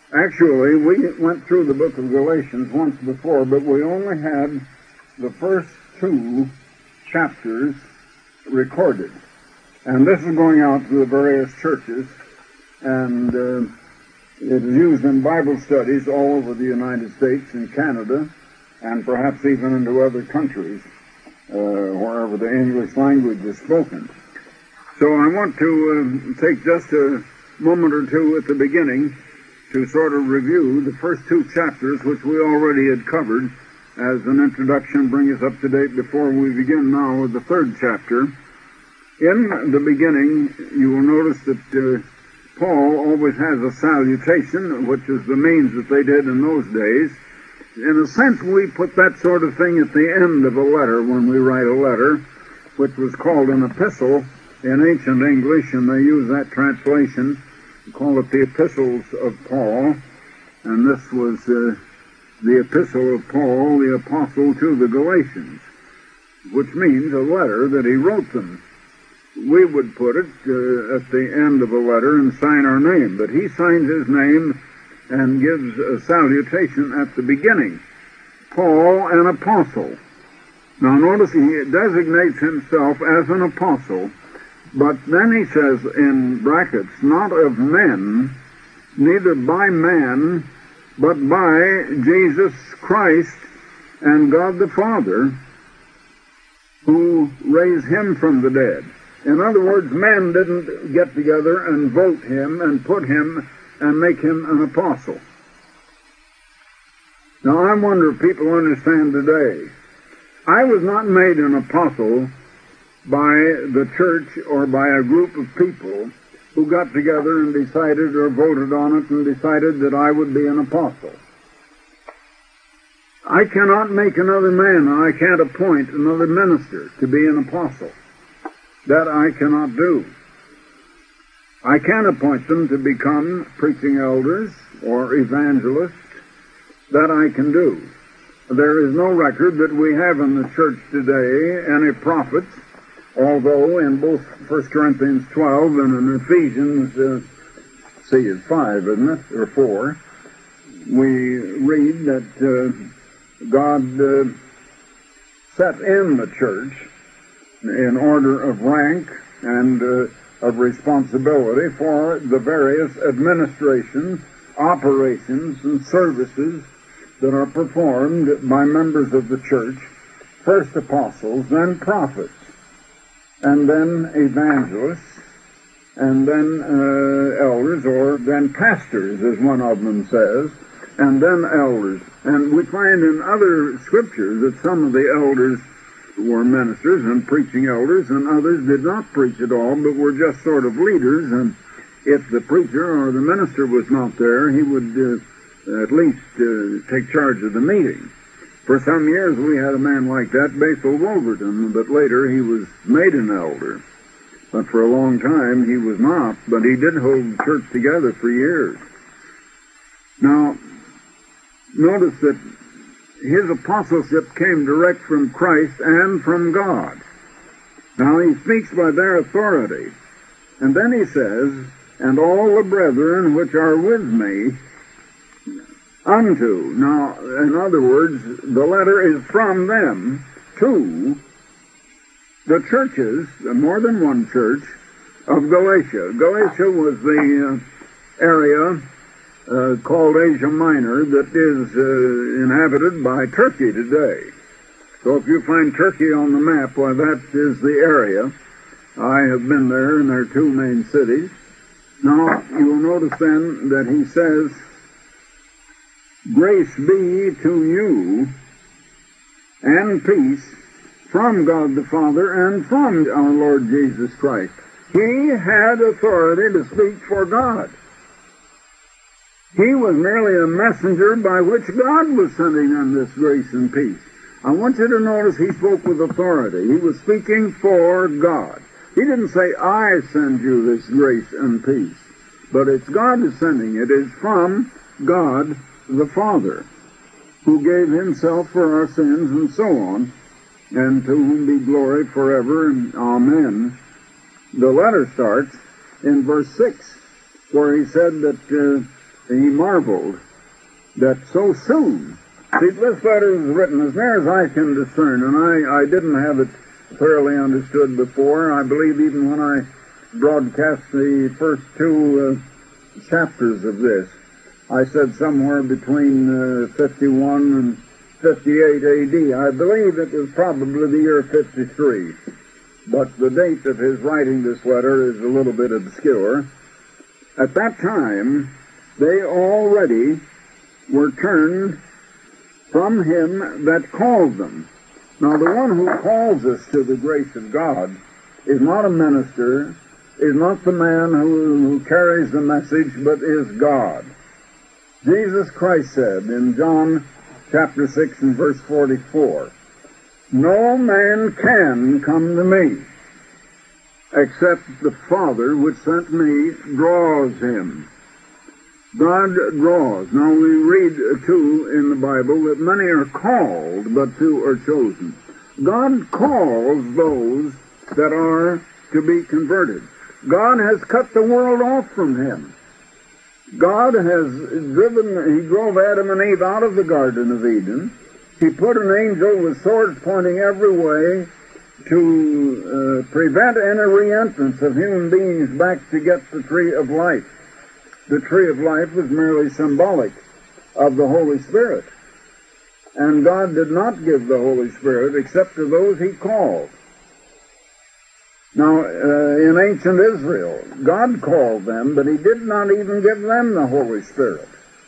Actually, we went through the book of Galatians once before, but we only had the first 2 chapters recorded. And this is going out to the various churches, and it is used in Bible studies all over the United States and Canada, and perhaps even into other countries, wherever the English language is spoken. So I want to take just a moment or two at the beginning to sort of review the first 2 chapters, which we already had covered as an introduction, bring us up to date before we begin now with the 3rd chapter. In the beginning, you will notice that Paul always has a salutation, which is the means that they did in those days. In a sense, we put that sort of thing at the end of a letter when we write a letter, which was called an epistle in ancient English, and they use that translation. Call it the Epistles of Paul, and this was the Epistle of Paul, the Apostle to the Galatians, which means a letter that he wrote them. We would put it at the end of a letter and sign our name, but he signs his name and gives a salutation at the beginning. Paul, an apostle. Now notice he designates himself as an apostle, but then he says in brackets, not of men, neither by man, but by Jesus Christ and God the Father, who raised him from the dead. In other words, men didn't get together and vote him and put him and make him an apostle. Now I wonder if people understand today. I was not made an apostle by the church or by a group of people who got together and decided or voted on it and decided that I would be an apostle. I cannot make another man, and I can't appoint another minister to be an apostle. That I cannot do. I can appoint them to become preaching elders or evangelists. That I can do. There is no record that we have in the church today any prophets, although in both 1 Corinthians 12 and in Ephesians, it's 5, isn't it, or 4, we read that God set in the church in order of rank and of responsibility for the various administrations, operations, and services that are performed by members of the church, first apostles, then prophets, and then evangelists, and then elders, or then pastors, as one of them says, and then elders. And we find in other scriptures that some of the elders were ministers and preaching elders, and others did not preach at all, but were just sort of leaders, and if the preacher or the minister was not there, he would at least take charge of the meeting. For some years we had a man like that, Bethel Wolverton, but later he was made an elder. But for a long time he was not, but he did hold the church together for years. Now, notice that his apostleship came direct from Christ and from God. Now he speaks by their authority. And then he says, and all the brethren which are with me unto. Now, in other words, the letter is from them to the churches, more than one church, of Galatia. Galatia was the area called Asia Minor that is inhabited by Turkey today. So if you find Turkey on the map, why, that is the area. I have been there, and there are 2 main cities. Now, you will notice then that he says, grace be to you and peace from God the Father and from our Lord Jesus Christ. He had authority to speak for God. He was merely a messenger by which God was sending them this grace and peace. I want you to notice he spoke with authority. He was speaking for God. He didn't say, I send you this grace and peace. But it's God who's sending it. It's from God the Father, who gave himself for our sins and so on, and to whom be glory forever and amen. The letter starts in verse 6, where he said that he marveled that so soon. See, this letter was written as near as I can discern, and I didn't have it thoroughly understood before. I believe even when I broadcast the first two chapters of this, I said somewhere between 51 and 58 A.D. I believe it was probably the year 53, but the date of his writing this letter is a little bit obscure. At that time, they already were turned from him that called them. Now, the one who calls us to the grace of God is not a minister, is not the man who carries the message, but is God. Jesus Christ said in John chapter 6 and verse 44, "No man can come to me, except the Father which sent me draws him." God draws. Now we read, too, in the Bible that many are called, but few are chosen. God calls those that are to be converted. God has cut the world off from him. God has he drove Adam and Eve out of the Garden of Eden. He put an angel with swords pointing every way to prevent any re-entrance of human beings back to get the tree of life. The tree of life was merely symbolic of the Holy Spirit. And God did not give the Holy Spirit except to those he called. Now, in ancient Israel, God called them, but he did not even give them the Holy Spirit.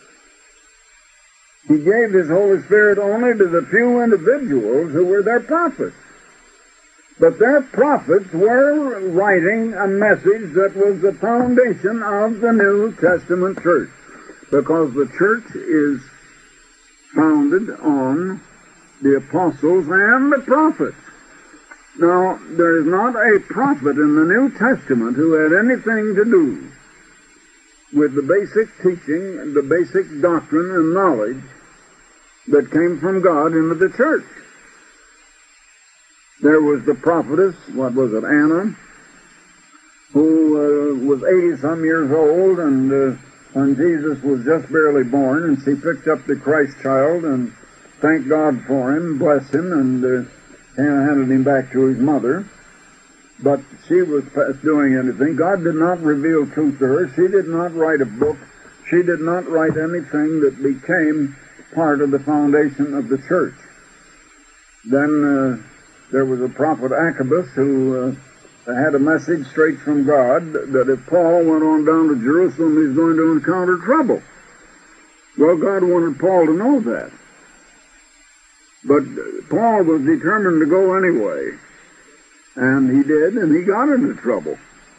He gave his Holy Spirit only to the few individuals who were their prophets. But their prophets were writing a message that was the foundation of the New Testament church, because the church is founded on the apostles and the prophets. Now, there is not a prophet in the New Testament who had anything to do with the basic teaching, the basic doctrine and knowledge that came from God into the church. There was the prophetess, Anna, who was 80-some years old, and when Jesus was just barely born, and she picked up the Christ child and thanked God for him, blessed him, and handed him back to his mother. But she was past doing anything. God did not reveal truth to her. She did not write a book. She did not write anything that became part of the foundation of the church. Then there was a prophet Agabus who had a message straight from God that if Paul went on down to Jerusalem, he's going to encounter trouble. Well, God wanted Paul to know that. But Paul was determined to go anyway. And he did, and he got into trouble.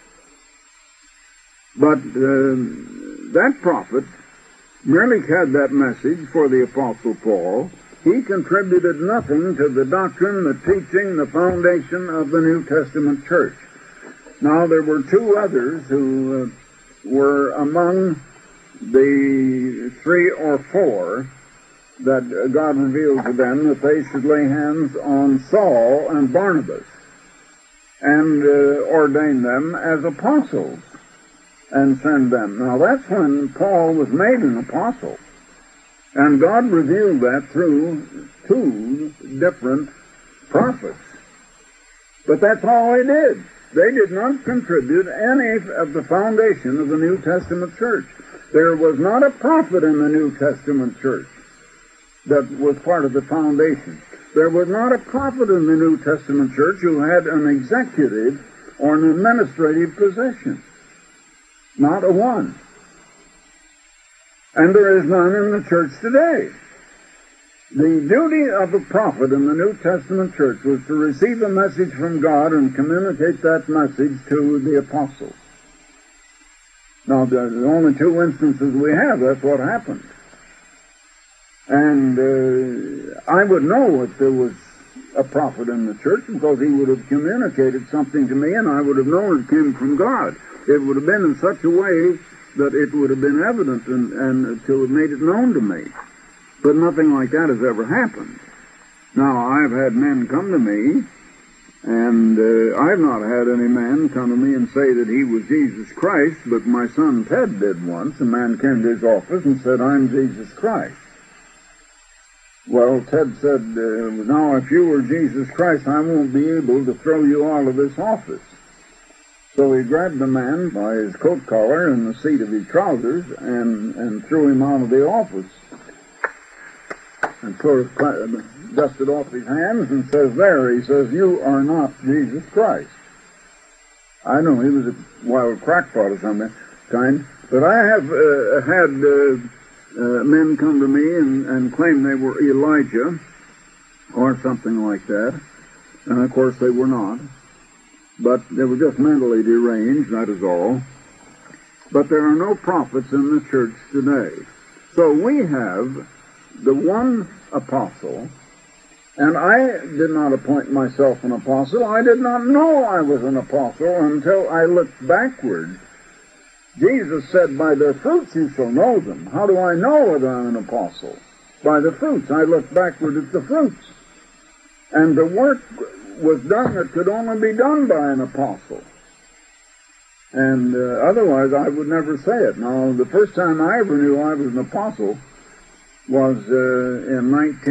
But that prophet merely had that message for the Apostle Paul. He contributed nothing to the doctrine, the teaching, the foundation of the New Testament church. Now, there were two others who were among the 3 or 4 that God revealed to them that they should lay hands on Saul and Barnabas and ordain them as apostles and send them. Now, that's when Paul was made an apostle. And God revealed that through 2 different prophets. But that's all they did. They did not contribute any of the foundation of the New Testament church. There was not a prophet in the New Testament church that was part of the foundation. There was not a prophet in the New Testament church who had an executive or an administrative position. Not a one. And there is none in the church today. The duty of a prophet in the New Testament church was to receive a message from God and communicate that message to the apostles. Now, the only 2 instances we have, that's what happened. And I would know if there was a prophet in the church because he would have communicated something to me and I would have known it came from God. It would have been in such a way that it would have been evident and to have made it known to me. But nothing like that has ever happened. Now, I've had men come to me And I've not had any man come to me and say that he was Jesus Christ, but my son Ted did once. A man came to his office and said, "I'm Jesus Christ." Well, Ted said, "Now if you were Jesus Christ, I won't be able to throw you out of this office." So he grabbed the man by his coat collar and the seat of his trousers and threw him out of the office. And sort of dusted off his hands and says, "There," he says, "you are not Jesus Christ." I know he was a wild crackpot of some kind, but I have had men come to me and claim they were Elijah or something like that, and of course they were not. But they were just mentally deranged, that is all. But there are no prophets in the church today. So we have the one apostle, and I did not appoint myself an apostle. I did not know I was an apostle until I looked backward. Jesus said, "By their fruits you shall know them." How do I know whether I'm an apostle? By the fruits. I looked backward at the fruits. And the work was done that could only be done by an apostle. And otherwise I would never say it. Now, the first time I ever knew I was an apostle was in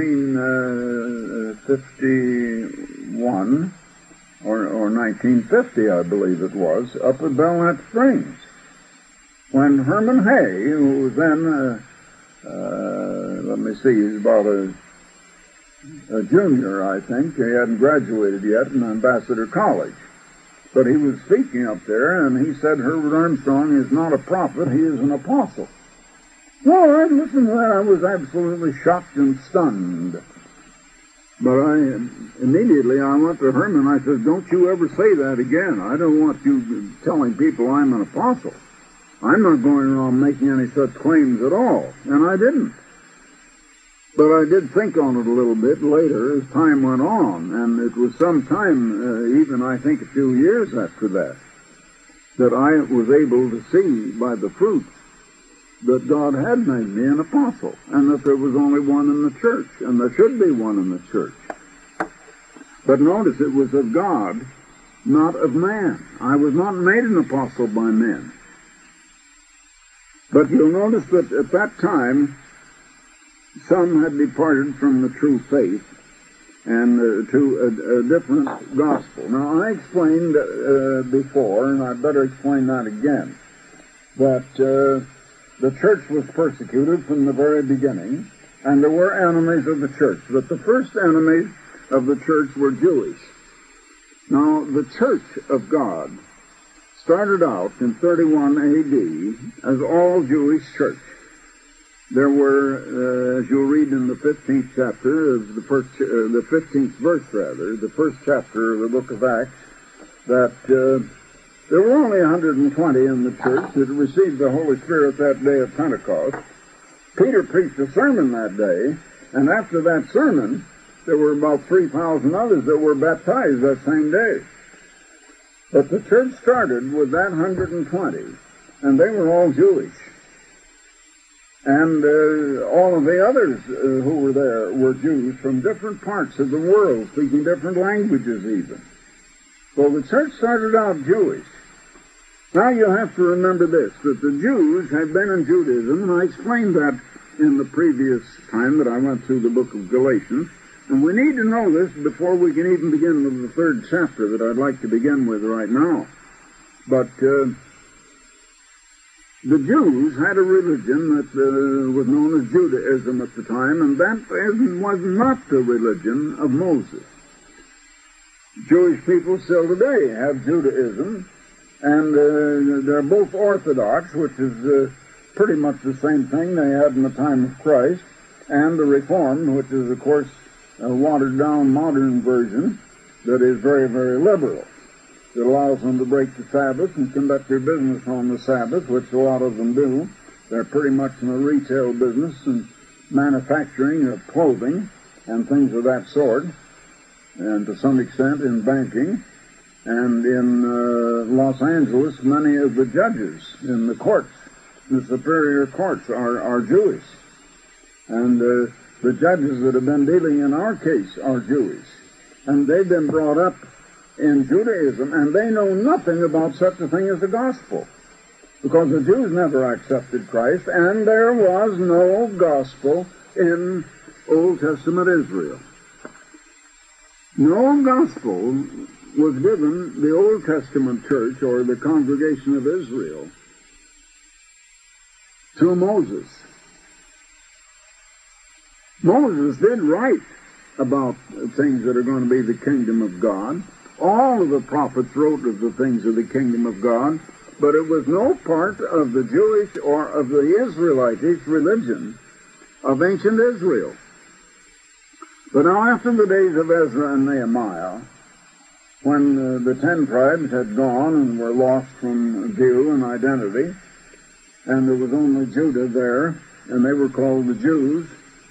1951 or 1950, I believe it was, up at Belknap Springs, when Herman Hay, who was then, let me see, he was about a junior, I think. He hadn't graduated yet in Ambassador College. But he was speaking up there, and he said Herbert Armstrong is not a prophet, he is an apostle. Well, I listened to that. I was absolutely shocked and stunned. But immediately I went to Herman, I said, "Don't you ever say that again. I don't want you telling people I'm an apostle. I'm not going around making any such claims at all." And I didn't. But I did think on it a little bit later as time went on, and it was some time, even I think a few years after that, that I was able to see by the fruits that God had made me an apostle, and that there was only one in the church, and there should be one in the church. But notice it was of God, not of man. I was not made an apostle by men. But you'll notice that at that time, some had departed from the true faith and to a different gospel. Now, I explained before, and I'd better explain that again, that the church was persecuted from the very beginning, and there were enemies of the church. But the first enemies of the church were Jewish. Now, the church of God started out in 31 A.D. as all Jewish church. There were, as you'll read in the 15th chapter of the 15th verse rather, the first chapter of the book of Acts, that there were only 120 in the church that received the Holy Spirit that day of Pentecost. Peter preached a sermon that day, and after that sermon, there were about 3,000 others that were baptized that same day. But the church started with that 120, and they were all Jewish. And all of the others who were there were Jews from different parts of the world, speaking different languages even. So the church started out Jewish. Now you have to remember this, that the Jews had been in Judaism, and I explained that in the previous time that I went through the book of Galatians. And we need to know this before we can even begin with the third chapter that I'd like to begin with right now. But the Jews had a religion that was known as Judaism at the time, and that was not the religion of Moses. Jewish people still today have Judaism, and they're both Orthodox, which is pretty much the same thing they had in the time of Christ, and the Reformed, which is, of course, a watered-down modern version that is very, very liberal. It allows them to break the Sabbath and conduct their business on the Sabbath, which a lot of them do. They're pretty much in the retail business and manufacturing of clothing and things of that sort, and to some extent in banking. And in Los Angeles, many of the judges in the courts, the superior courts, are Jewish. And the judges that have been dealing in our case are Jewish. And they've been brought up in Judaism, and they know nothing about such a thing as the gospel, because the Jews never accepted Christ, and there was no gospel in Old Testament Israel. No gospel was given the Old Testament church, or the congregation of Israel, to Moses. Moses did write about things that are going to be the kingdom of God. All of the prophets wrote of the things of the kingdom of God, but it was no part of the Jewish or of the Israelitish religion of ancient Israel. But now, after the days of Ezra and Nehemiah, when the 10 tribes had gone and were lost from view and identity, and there was only Judah there, and they were called the Jews,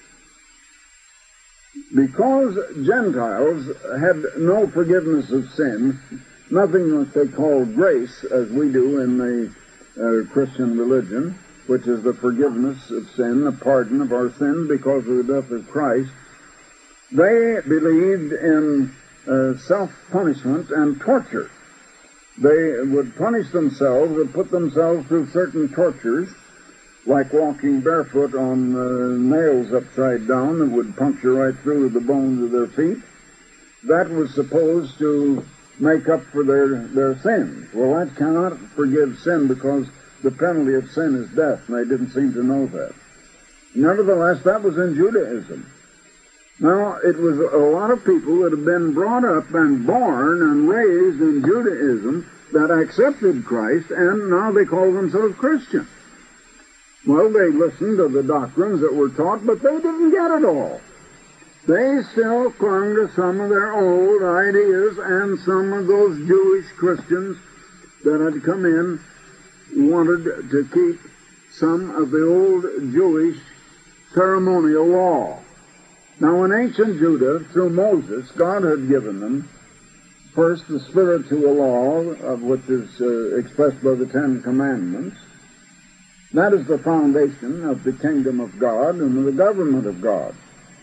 because Gentiles had no forgiveness of sin, nothing that they call grace, as we do in the Christian religion, which is the forgiveness of sin, the pardon of our sin because of the death of Christ, they believed in self-punishment and torture. They would punish themselves and put themselves through certain tortures, like walking barefoot on nails upside down that would puncture right through the bones of their feet. That was supposed to make up for their sins. Well, that cannot forgive sin, because the penalty of sin is death, and they didn't seem to know that. Nevertheless, that was in Judaism. Now, it was a lot of people that have been brought up and born and raised in Judaism that accepted Christ, and now they call themselves Christians. Well, they listened to the doctrines that were taught, but they didn't get it all. They still clung to some of their old ideas, and some of those Jewish Christians that had come in wanted to keep some of the old Jewish ceremonial law. Now, in ancient Judah, through Moses, God had given them first the spiritual law, of which is expressed by the 10 Commandments. That is the foundation of the kingdom of God and the government of God.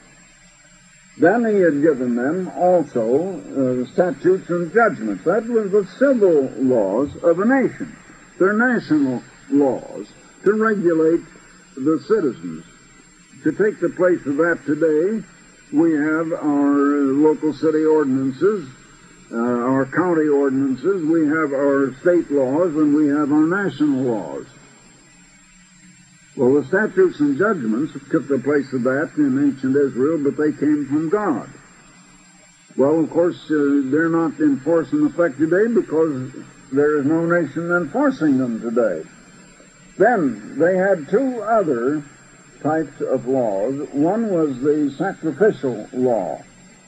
Then he had given them also statutes and judgments. That was the civil laws of a nation. They're national laws to regulate the citizens. To take the place of that today, we have our local city ordinances, our county ordinances, we have our state laws, and we have our national laws. Well, the statutes and judgments took the place of that in ancient Israel, but they came from God. Well, of course, they're not in force and effect today because there is no nation enforcing them today. Then they had 2 other types of laws. One was the sacrificial law.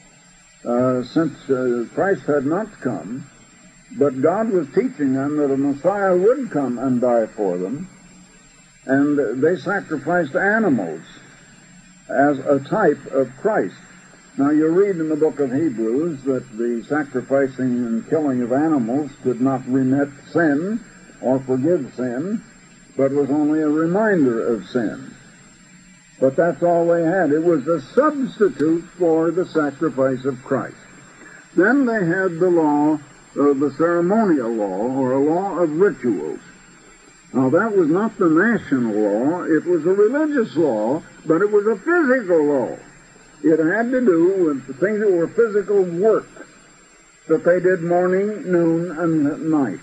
Since Christ had not come, but God was teaching them that a Messiah would come and die for them, and they sacrificed animals as a type of Christ. Now, you read in the book of Hebrews that the sacrificing and killing of animals could not remit sin or forgive sin, but was only a reminder of sin. But that's all they had. It was a substitute for the sacrifice of Christ. Then they had the law, the ceremonial law, or a law of rituals. Now, that was not the national law. It was a religious law, but it was a physical law. It had to do with the things that were physical work that they did morning, noon, and night.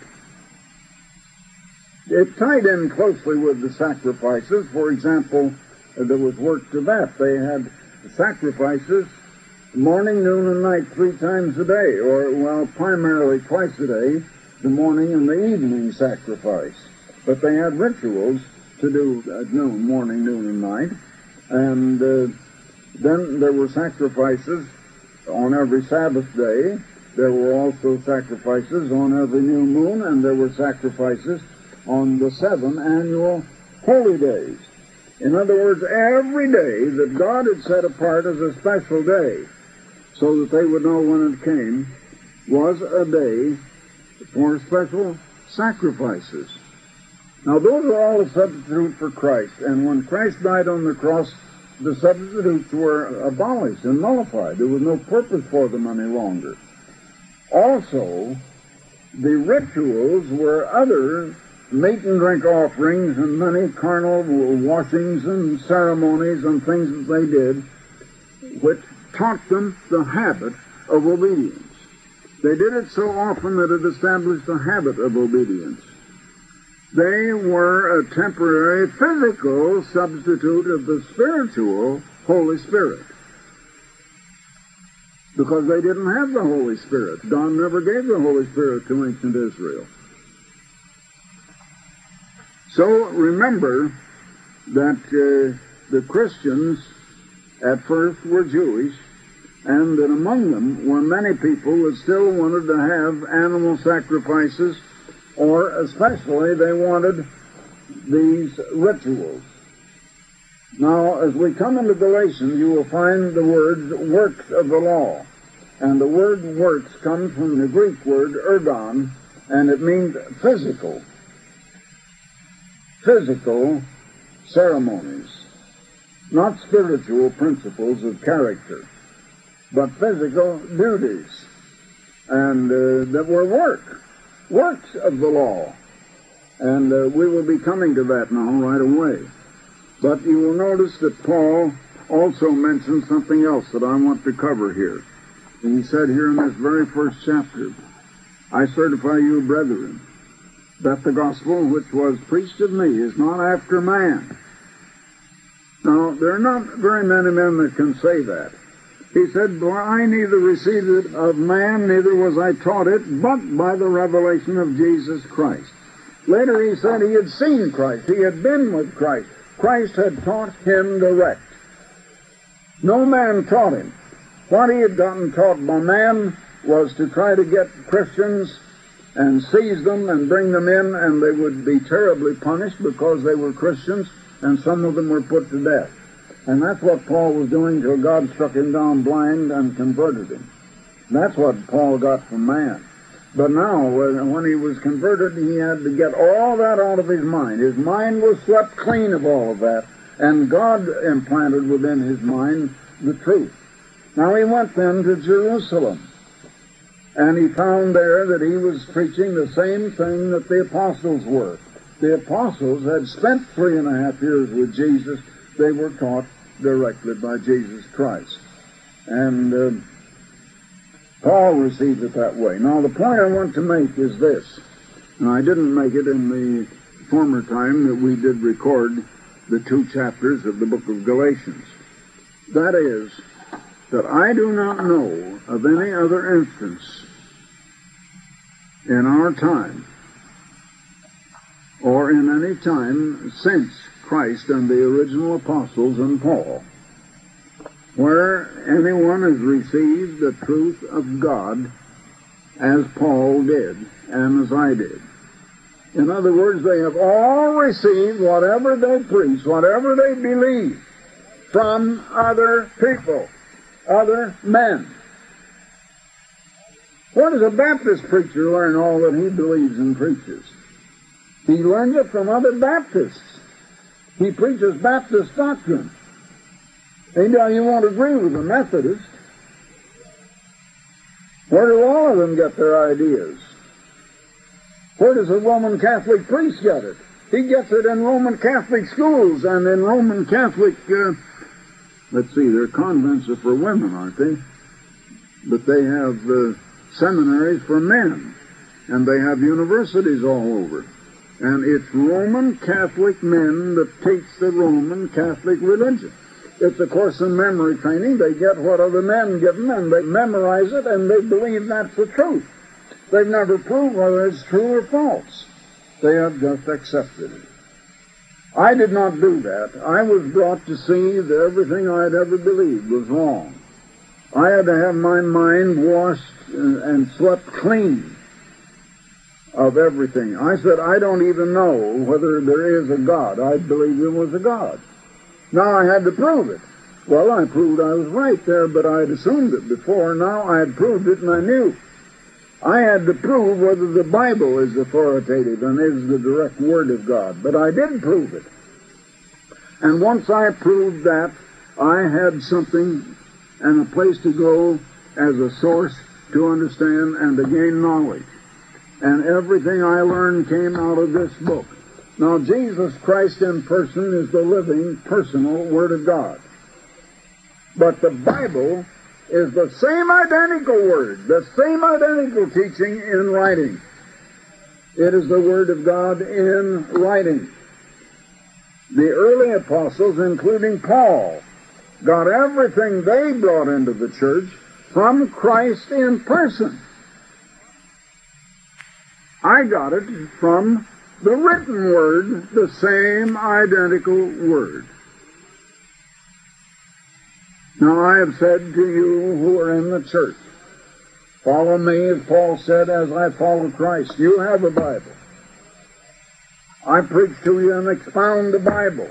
It tied in closely with the sacrifices. For example, there was work to that. They had sacrifices morning, noon, and night 3 times a day, or, well, primarily twice a day, the morning and the evening sacrifice. But they had rituals to do at noon, morning, noon, and night. And then there were sacrifices on every Sabbath day. There were also sacrifices on every new moon, and there were sacrifices on the 7 annual holy days. In other words, every day that God had set apart as a special day, so that they would know when it came, was a day for special sacrifices. Now, those are all a substitute for Christ. And when Christ died on the cross, the substitutes were abolished and nullified. There was no purpose for them any longer. Also, the rituals were other meat and drink offerings and many carnal washings and ceremonies and things that they did, which taught them the habit of obedience. They did it so often that it established a habit of obedience. They were a temporary physical substitute of the spiritual Holy Spirit, because they didn't have the Holy Spirit. God never gave the Holy Spirit to ancient Israel. So remember that the Christians at first were Jewish, and that among them were many people that still wanted to have animal sacrifices, or especially they wanted these rituals. Now, as we come into Galatians, you will find the words works of the law. And the word works comes from the Greek word ergon, and it means physical ceremonies, not spiritual principles of character, but physical duties, and that were works of the law. And we will be coming to that now right away. But you will notice that Paul also mentioned something else that I want to cover here. And he said here in this very first chapter, I certify you, brethren, that the gospel which was preached of me is not after man. Now, there are not very many men that can say that. He said, "For I neither received it of man, neither was I taught it, but by the revelation of Jesus Christ." Later he said he had seen Christ. He had been with Christ. Christ had taught him direct. No man taught him. What he had gotten taught by man was to try to get Christians and seize them and bring them in, and they would be terribly punished because they were Christians, and some of them were put to death. And that's what Paul was doing till God struck him down blind and converted him. That's what Paul got from man. But now, when he was converted, he had to get all that out of his mind. His mind was swept clean of all of that, and God implanted within his mind the truth. Now he went then to Jerusalem, and he found there that he was preaching the same thing that the apostles were. The apostles had spent 3.5 years with Jesus. They were taught directly by Jesus Christ. And Paul received it that way. Now, the point I want to make is this, and I didn't make it in the former time that we did record the 2 chapters of the book of Galatians. That is, that I do not know of any other instance in our time, or in any time since Christ and the original apostles and Paul, where anyone has received the truth of God as Paul did and as I did. In other words, they have all received whatever they preach, whatever they believe, from other people, other men. Where does a Baptist preacher learn all that he believes and preaches? He learns it from other Baptists. He preaches Baptist doctrine. And you won't agree with the Methodist. Where do all of them get their ideas? Where does a Roman Catholic priest get it? He gets it in Roman Catholic schools and in Roman Catholic, let's see, their convents are for women, aren't they? But they have seminaries for men, and they have universities all over. And it's Roman Catholic men that teach the Roman Catholic religion. It's a course in memory training. They get what other men give them, and they memorize it, and they believe that's the truth. They've never proved whether it's true or false. They have just accepted it. I did not do that. I was brought to see that everything I'd ever believed was wrong. I had to have my mind washed and swept clean of everything. I said, I don't even know whether there is a God. I believe there was a God. Now I had to prove it. Well, I proved I was right there, but I had assumed it before. Now I had proved it, and I knew. I had to prove whether the Bible is authoritative and is the direct Word of God. But I did prove it. And once I proved that, I had something and a place to go as a source to understand and to gain knowledge. And everything I learned came out of this book. Now, Jesus Christ in person is the living, personal Word of God. But the Bible is the same identical Word, the same identical teaching in writing. It is the Word of God in writing. The early apostles, including Paul, got everything they brought into the church from Christ in person. I got it from the written Word, the same identical Word. Now I have said to you who are in the church, follow me, as Paul said, as I follow Christ. You have a Bible. I preach to you and expound the Bible.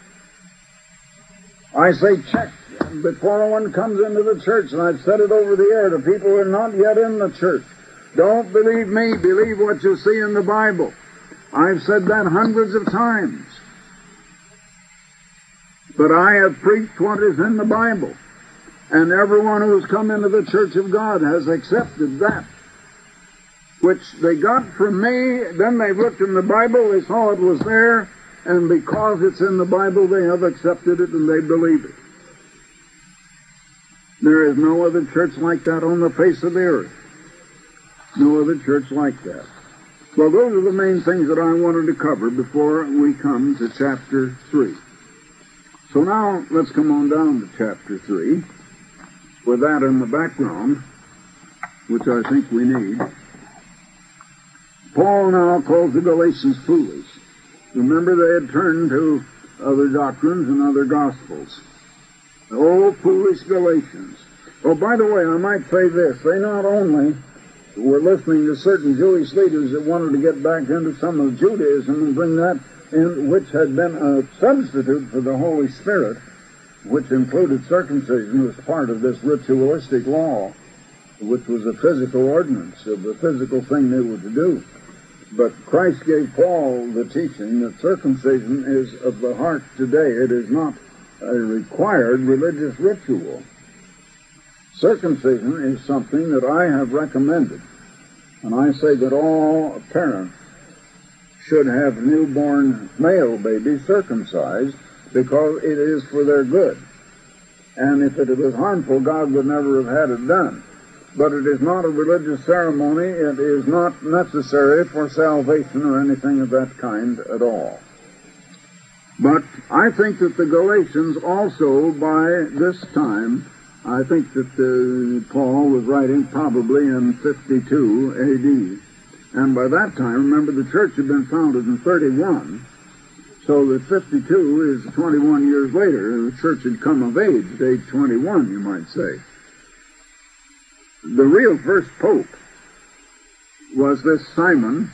I say check before one comes into the church, and I've said it over the air to people who are not yet in the church. Don't believe me, believe what you see in the Bible. I've said that hundreds of times. But I have preached what is in the Bible. And everyone who has come into the church of God has accepted that which they got from me. Then they've looked in the Bible, they saw it was there, and because it's in the Bible, they have accepted it and they believe it. There is no other church like that on the face of the earth. No other church like that. Well, those are the main things that I wanted to cover before we come to chapter 3. So now, let's come on down to chapter 3, with that in the background, which I think we need. Paul now calls the Galatians foolish. Remember, they had turned to other doctrines and other gospels. Oh, foolish Galatians. Oh, by the way, I might say this. They not only were listening to certain Jewish leaders that wanted to get back into some of Judaism and bring that in, which had been a substitute for the Holy Spirit, which included circumcision as part of this ritualistic law, which was a physical ordinance of the physical thing they were to do. But Christ gave Paul the teaching that circumcision is of the heart today. It is not a required religious ritual. Circumcision is something that I have recommended. And I say that all parents should have newborn male babies circumcised because it is for their good. And if it was harmful, God would never have had it done. But it is not a religious ceremony. It is not necessary for salvation or anything of that kind at all. But I think that the Galatians also, by this time, I think that Paul was writing probably in 52 A.D. And by that time, remember, the church had been founded in 31, so that 52 is 21 years later, and the church had come of age at age 21, you might say. The real first pope was this Simon,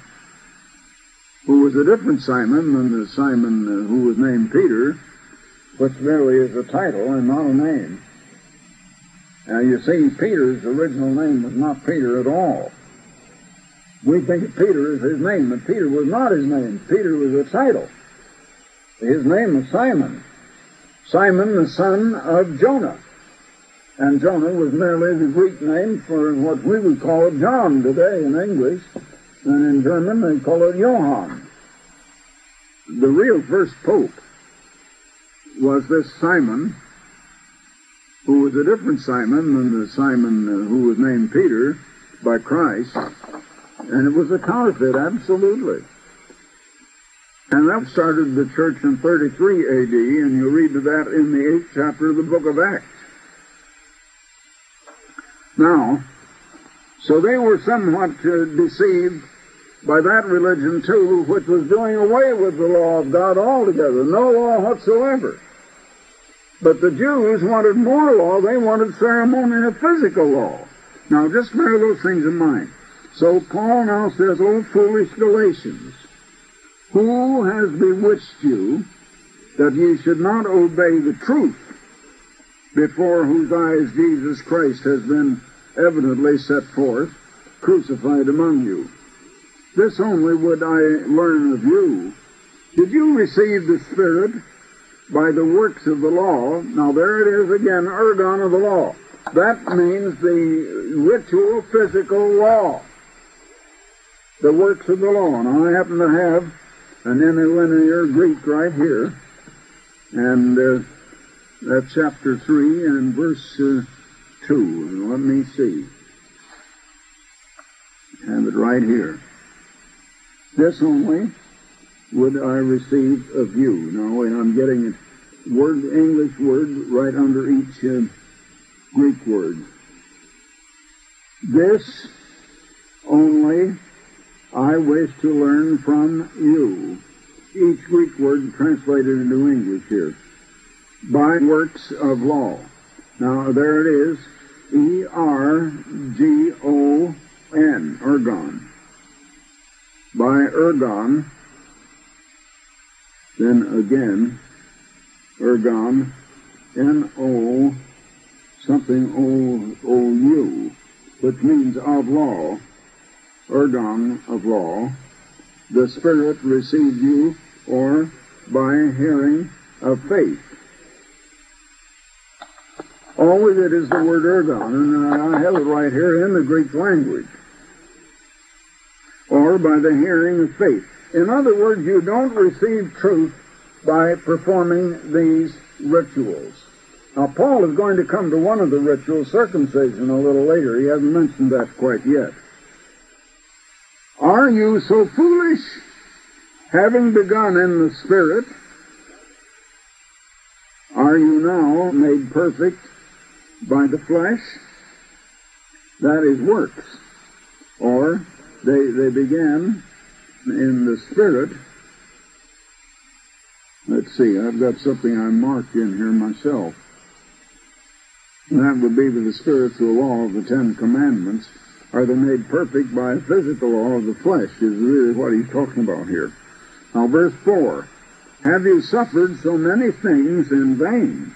who was a different Simon than the Simon who was named Peter, which merely is a title and not a name. Now, you see, Peter's original name was not Peter at all. We think of Peter as his name, but Peter was not his name. Peter was a title. His name was Simon. Simon, the son of Jonah. And Jonah was merely the Greek name for what we would call John today in English. And in German, they call it Johann. The real first pope was this Simon, who was a different Simon than the Simon who was named Peter by Christ. And it was a counterfeit, absolutely. And that started the church in 33 A.D., and you'll read of that in the 8th chapter of the book of Acts. Now, so they were somewhat deceived by that religion, too, which was doing away with the law of God altogether, no law whatsoever. But the Jews wanted more law. They wanted ceremonial physical law. Now, just bear those things in mind. So Paul now says, "O foolish Galatians, who has bewitched you that ye should not obey the truth, before whose eyes Jesus Christ has been evidently set forth, crucified among you? This only would I learn of you. Did you receive the Spirit by the works of the law?" Now there it is again, ergon of the law. That means the ritual, physical law. The works of the law. And I happen to have an interlinear Greek right here. And that's chapter 3 and verse 2. And let me see. I have it right here. This only would I receive of you. Now, I'm getting it English word right under each Greek word. This only I wish to learn from you. Each Greek word translated into English here. By works of law. Now, there it is. E-R-G-O-N. Ergon. By ergon. Then again, ergon, N-O, something O-U, which means of law, ergon of law, the Spirit received you, or by hearing of faith. All of it is the word ergon, and I have it right here in the Greek language, or by the hearing of faith. In other words, you don't receive truth by performing these rituals. Now, Paul is going to come to one of the rituals, circumcision, a little later. He hasn't mentioned that quite yet. Are you so foolish, having begun in the Spirit, are you now made perfect by the flesh? That is works. Or they began in the Spirit. Let's see, I've got something I marked in here myself. And that would be with the spiritual law of the Ten Commandments. Are they made perfect by a physical law of the flesh, is really what he's talking about here. Now, verse 4. Have you suffered so many things in vain?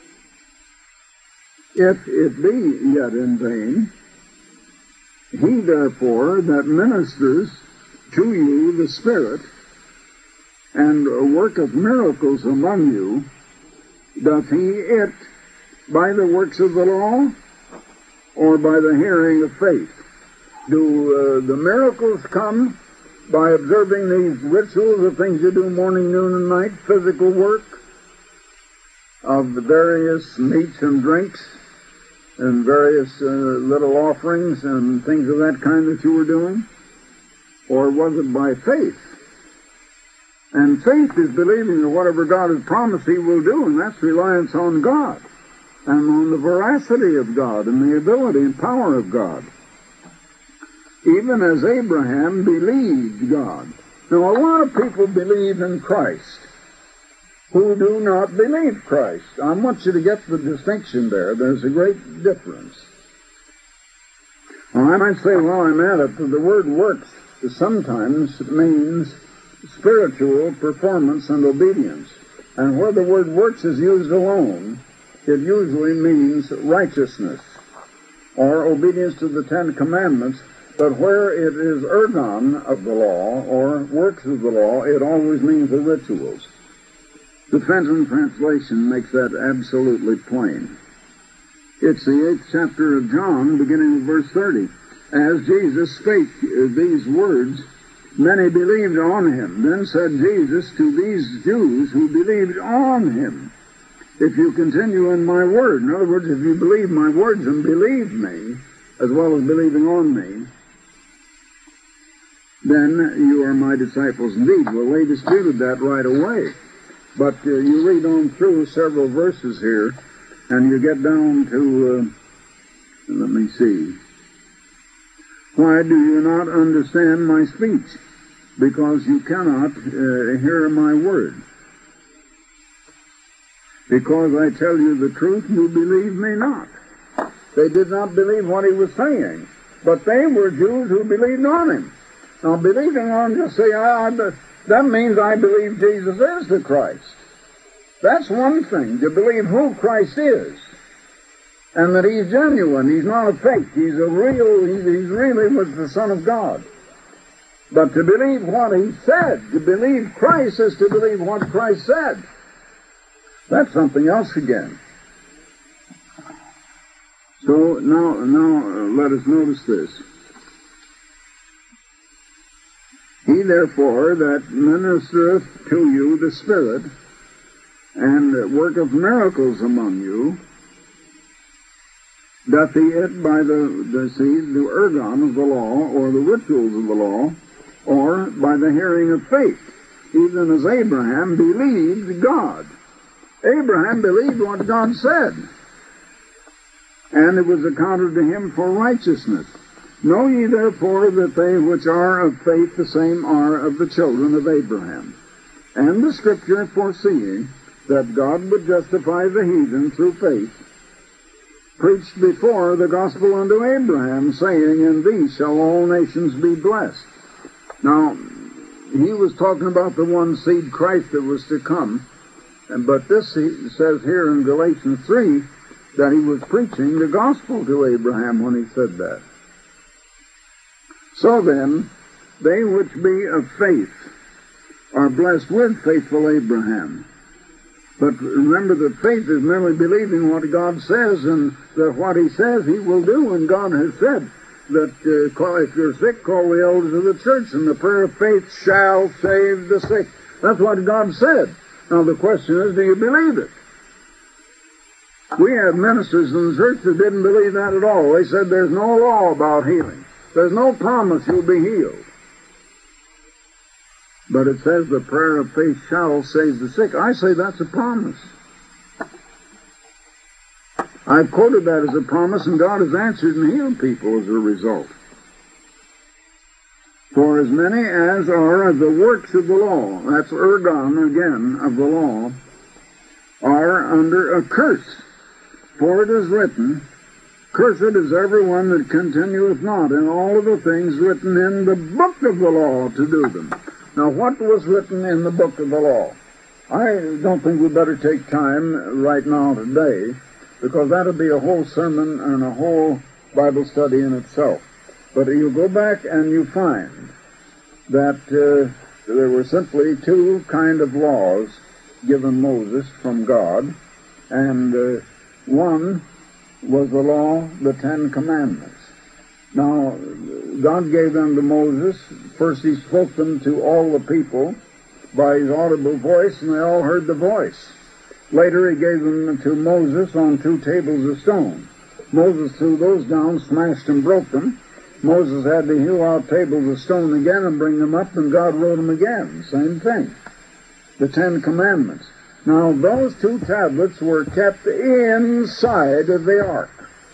If it be yet in vain, he therefore that ministers to you the Spirit, and worketh miracles among you, doth he it by the works of the law, or by the hearing of faith? Do the miracles come by observing these rituals of things you do morning, noon, and night, physical work of the various meats and drinks, and various little offerings and things of that kind that you were doing? Or was it by faith? And faith is believing that whatever God has promised He will do, and that's reliance on God, and on the veracity of God, and the ability and power of God. Even as Abraham believed God. Now, a lot of people believe in Christ who do not believe Christ. I want you to get the distinction there. There's a great difference. Now, I might say while I'm at it, that the word works sometimes means spiritual performance and obedience. And where the word works is used alone, it usually means righteousness or obedience to the Ten Commandments. But where it is ergon of the law or works of the law, it always means the rituals. The Fenton translation makes that absolutely plain. It's the 8th chapter of John, beginning with verse 30. As Jesus spake these words, many believed on him. Then said Jesus to these Jews who believed on him, if you continue in my word, in other words, if you believe my words and believe me, as well as believing on me, then you are my disciples indeed. Well, they disputed that right away. But you read on through several verses here, and you get down to, let me see. Why do you not understand my speech? Because you cannot hear my word. Because I tell you the truth, you believe me not. They did not believe what he was saying, but they were Jews who believed on him. Now, believing on, just say, that means I believe Jesus is the Christ. That's one thing, to believe who Christ is, and that he's genuine, he's not a fake, he's really was the Son of God. But to believe what he said, to believe Christ, is to believe what Christ said. That's something else again. So now let us notice this. He therefore that ministereth to you the Spirit, and worketh miracles among you, doth he it by the ergon of the law, or the rituals of the law, or by the hearing of faith, even as Abraham believed God. Abraham believed what God said, and it was accounted to him for righteousness. Know ye therefore that they which are of faith, the same are of the children of Abraham. And the Scripture, foreseeing that God would justify the heathen through faith, preached before the gospel unto Abraham, saying, In thee shall all nations be blessed. Now, he was talking about the one seed, Christ, that was to come. But this, he says here in Galatians 3, that he was preaching the gospel to Abraham when he said that. So then, they which be of faith are blessed with faithful Abraham. But remember that faith is merely believing what God says, and that what he says he will do. And God has said that if you're sick, call the elders of the church, and the prayer of faith shall save the sick. That's what God said. Now the question is, do you believe it? We have ministers in the church that didn't believe that at all. They said there's no law about healing. There's no promise you'll be healed. But it says the prayer of faith shall save the sick. I say that's a promise. I've quoted that as a promise, and God has answered and healed people as a result. For as many as are of the works of the law, that's ergon again, of the law, are under a curse. For it is written, Cursed is everyone that continueth not in all of the things written in the book of the law to do them. Now, what was written in the book of the law? I don't think we better take time right now today, because that'll be a whole sermon and a whole Bible study in itself. But you go back and you find that there were simply two kind of laws given Moses from God, and one was the law, the Ten Commandments. Now, God gave them to Moses. First he spoke them to all the people by his audible voice, and they all heard the voice. Later he gave them to Moses on 2 tables of stone. Moses threw those down, smashed and broke them. Moses had to hew out tables of stone again and bring them up, and God wrote them again. Same thing. The 10 Commandments. Now, those 2 tablets were kept inside of the ark.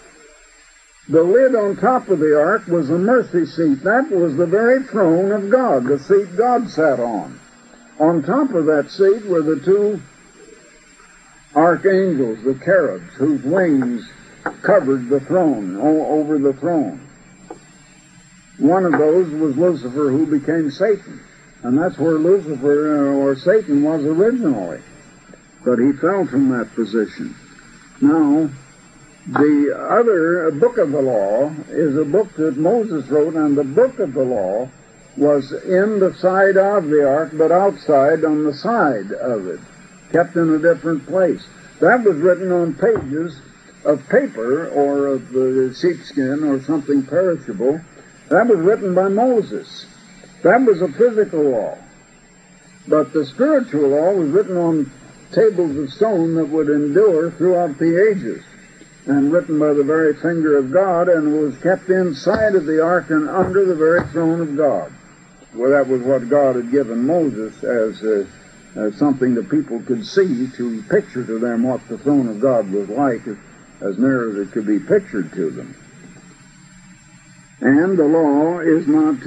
The lid on top of the ark was the mercy seat. That was the very throne of God, the seat God sat on. On top of that seat were the 2 archangels, the cherubs, whose wings covered the throne, over the throne. One of those was Lucifer, who became Satan. And that's where Lucifer, or Satan, was originally. But he fell from that position. Now, the other book of the law is a book that Moses wrote, and the book of the law was in the side of the ark, but outside on the side of it, kept in a different place. That was written on pages of paper or of sheepskin or something perishable. That was written by Moses. That was a physical law. But the spiritual law was written on tables of stone that would endure throughout the ages, and written by the very finger of God, and was kept inside of the ark and under the very throne of God. Well, that was what God had given Moses as something that people could see, to picture to them what the throne of God was like, as near as it could be pictured to them. And the law is not,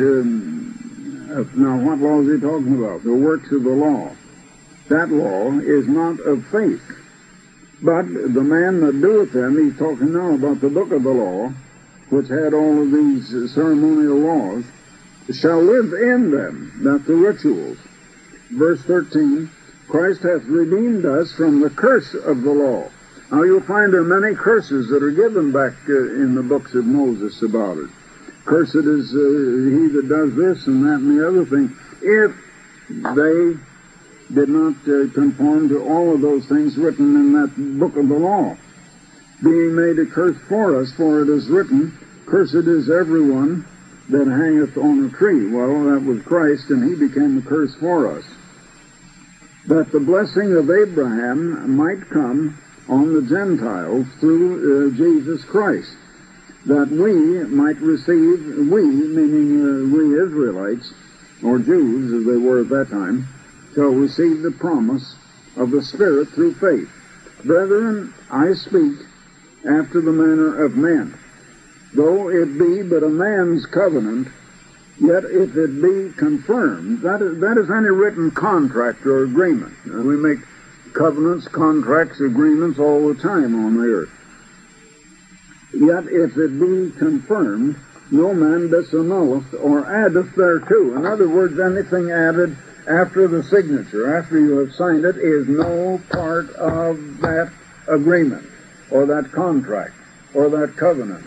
now what law is he talking about? The works of the law. That law is not of faith. But the man that doeth them, he's talking now about the book of the law, which had all of these ceremonial laws, shall live in them. That's the rituals. Verse 13, Christ hath redeemed us from the curse of the law. Now you'll find there are many curses that are given back in the books of Moses about it. Cursed is he that does this and that and the other thing, if they did not conform to all of those things written in that book of the law. being made a curse for us, for it is written, Cursed is everyone that hangeth on a tree. Well, that was Christ, and he became a curse for us. That the blessing of Abraham might come on the Gentiles through Jesus Christ, that we might receive, we, meaning we Israelites, or Jews as they were at that time, shall receive the promise of the Spirit through faith. Brethren, I speak after the manner of men. Though it be but a man's covenant, yet if it be confirmed, that is any written contract or agreement. We make covenants, contracts, agreements all the time on the earth. Yet if it be confirmed, no man disannulleth or addeth thereto. In other words, anything added after the signature, after you have signed it, is no part of that agreement, or that contract, or that covenant.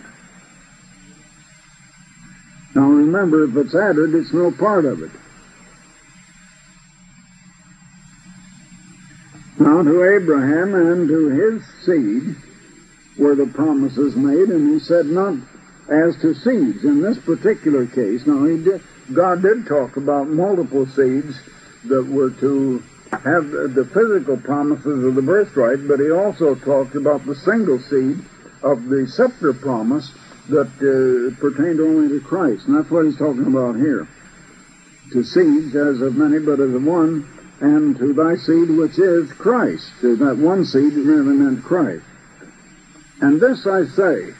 Now remember, if it's added, it's no part of it. Now to Abraham and to his seed were the promises made, and he said not as to seeds. In this particular case, now God did talk about multiple seeds that were to have the physical promises of the birthright, but he also talked about the single seed of the scepter promise that pertained only to Christ. And that's what he's talking about here. To seeds as of many, but as of one, and to thy seed which is Christ. That one seed really meant Christ. And this I say,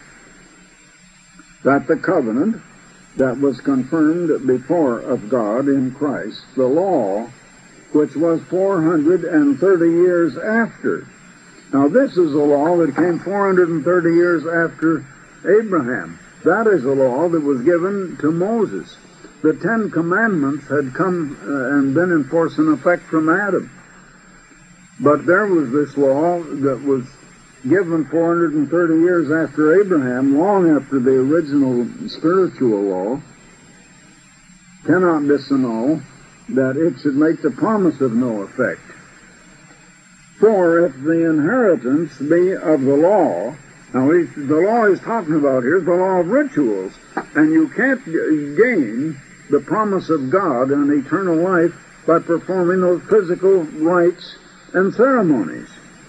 that the covenant that was confirmed before of God in Christ, the law, which was 430 years after. Now this is a law that came 430 years after Abraham. That is a law that was given to Moses. The Ten Commandments had come and been in force and effect from Adam. But there was this law that was given 430 years after Abraham, long after the original spiritual law, cannot disannul that it should make the promise of no effect. For if the inheritance be of the law, now the law he's talking about here is the law of rituals, and you can't gain the promise of God and eternal life by performing those physical rites and ceremonies.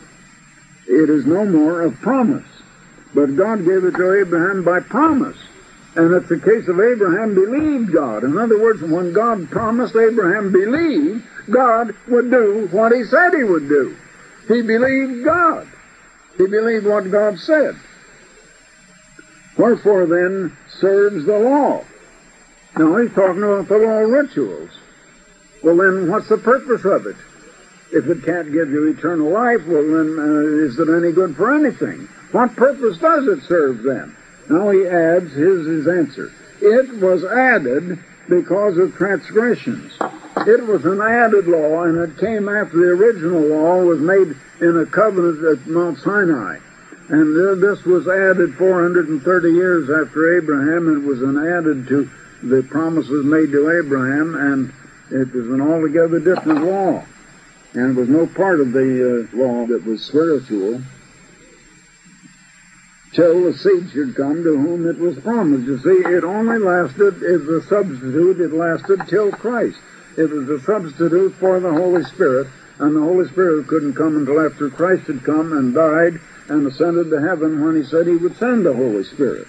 It is no more of promise. But God gave it to Abraham by promise. And it's the case of Abraham believed God. In other words, when God promised, Abraham believed God would do what he said he would do. He believed God. He believed what God said. Wherefore then serves the law? Now he's talking about the law rituals. Well then, what's the purpose of it? If it can't give you eternal life, well then, is it any good for anything? What purpose does it serve then? Now he adds, here's his answer. It was added because of transgressions. It was an added law, and it came after the original law was made in a covenant at Mount Sinai. And this was added 430 years after Abraham, and it was added to the promises made to Abraham, and it was an altogether different law. And it was no part of the law that was spiritual, till the seed should come to whom it was promised. You see, it only lasted, as a substitute, it lasted till Christ. It was a substitute for the Holy Spirit, and the Holy Spirit couldn't come until after Christ had come and died and ascended to heaven when he said he would send the Holy Spirit.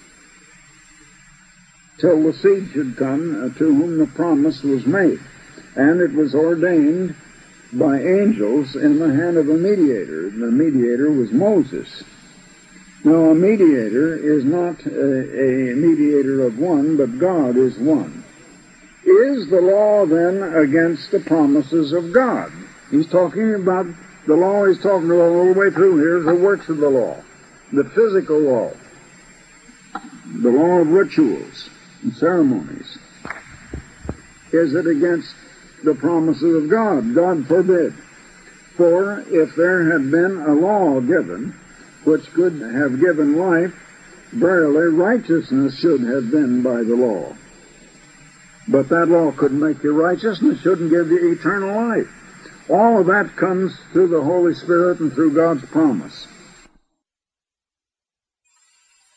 Till the seed should come to whom the promise was made. And it was ordained by angels in the hand of a mediator. The mediator was Moses. Now, a mediator is not a mediator of one, but God is one. Is the law then against the promises of God? He's talking about the law he's talking about all the way through here is the works of the law, the physical law, the law of rituals and ceremonies. Is it against the promises of God? God forbid. For if there had been a law given, which could have given life, verily righteousness should have been by the law. But that law couldn't make you righteous, and it shouldn't give you eternal life. All of that comes through the Holy Spirit and through God's promise.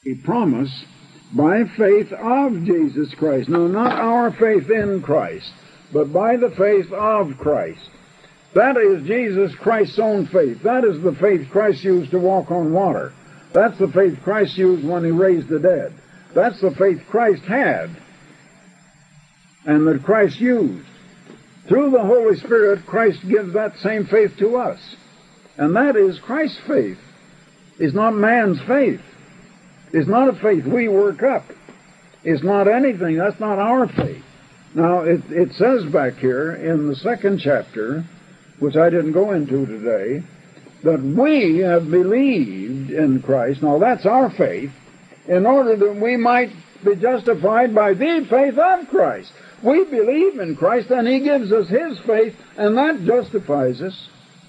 a promise by faith of Jesus Christ. No, not our faith in Christ, but by the faith of Christ. That is Jesus Christ's own faith. That is the faith Christ used to walk on water. That's the faith Christ used when he raised the dead. That's the faith Christ had and that Christ used. Through the Holy Spirit, Christ gives that same faith to us. And that is Christ's faith. It's not man's faith. It's not a faith we work up. It's not anything. That's not our faith. Now, it says back here in the 2nd chapter, which I didn't go into today, that we have believed in Christ. Now, that's our faith, in order that we might be justified by the faith of Christ. We believe in Christ, and he gives us his faith, and that justifies us.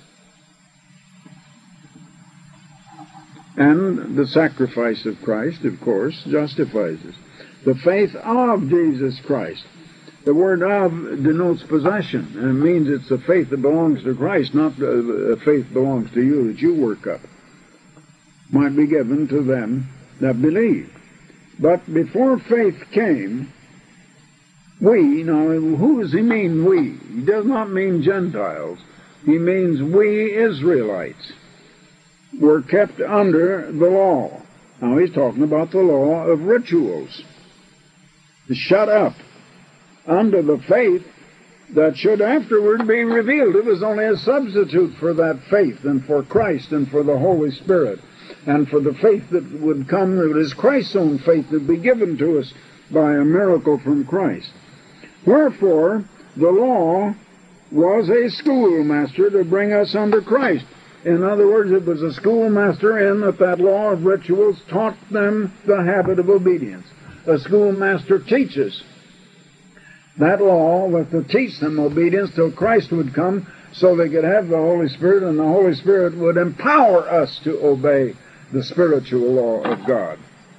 And the sacrifice of Christ, of course, justifies us. The faith of Jesus Christ. The word "of" denotes possession, and it means it's a faith that belongs to Christ, not a faith that belongs to you that you work up. Might be given to them that believe. But before faith came, we, now who does he mean we? He does not mean Gentiles. He means we Israelites were kept under the law. Now he's talking about the law of rituals. Shut up under the faith that should afterward be revealed. It was only a substitute for that faith and for Christ and for the Holy Spirit and for the faith that would come, that is Christ's own faith that would be given to us by a miracle from Christ. Wherefore, the law was a schoolmaster to bring us under Christ. In other words, it was a schoolmaster in that law of rituals taught them the habit of obedience. A schoolmaster teaches that law was to teach them obedience till Christ would come, so they could have the Holy Spirit, and the Holy Spirit would empower us to obey the spiritual law of God.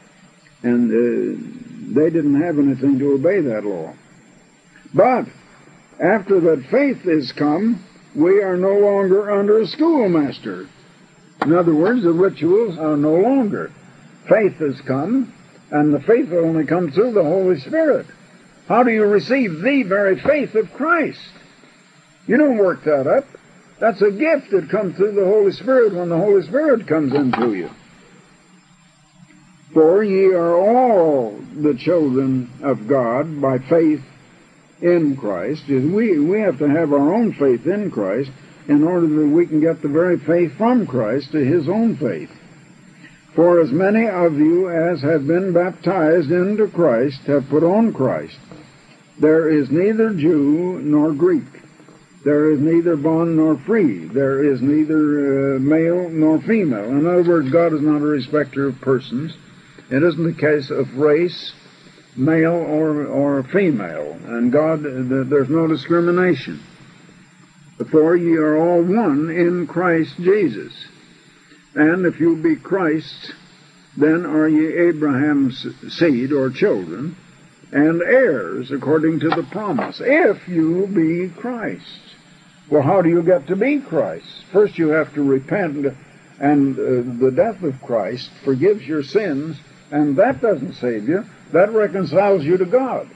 And they didn't have anything to obey that law. But after that faith is come, we are no longer under a schoolmaster. In other words, the rituals are no longer. Faith has come, and the faith will only come through the Holy Spirit. How do you receive the very faith of Christ? You don't work that up. That's a gift that comes through the Holy Spirit when the Holy Spirit comes into you. For ye are all the children of God by faith in Christ. We have to have our own faith in Christ in order that we can get the very faith from Christ to his own faith. For as many of you as have been baptized into Christ have put on Christ. There is neither Jew nor Greek. There is neither bond nor free. There is neither male nor female. In other words, God is not a respecter of persons. It isn't the case of race, male or female. And God, there's no discrimination. For ye are all one in Christ Jesus. And if you be Christ's, then are ye Abraham's seed or children, and heirs according to the promise, if you be Christ. Well, how do you get to be Christ? First you have to repent, and the death of Christ forgives your sins, and that doesn't save you. That reconciles you to God.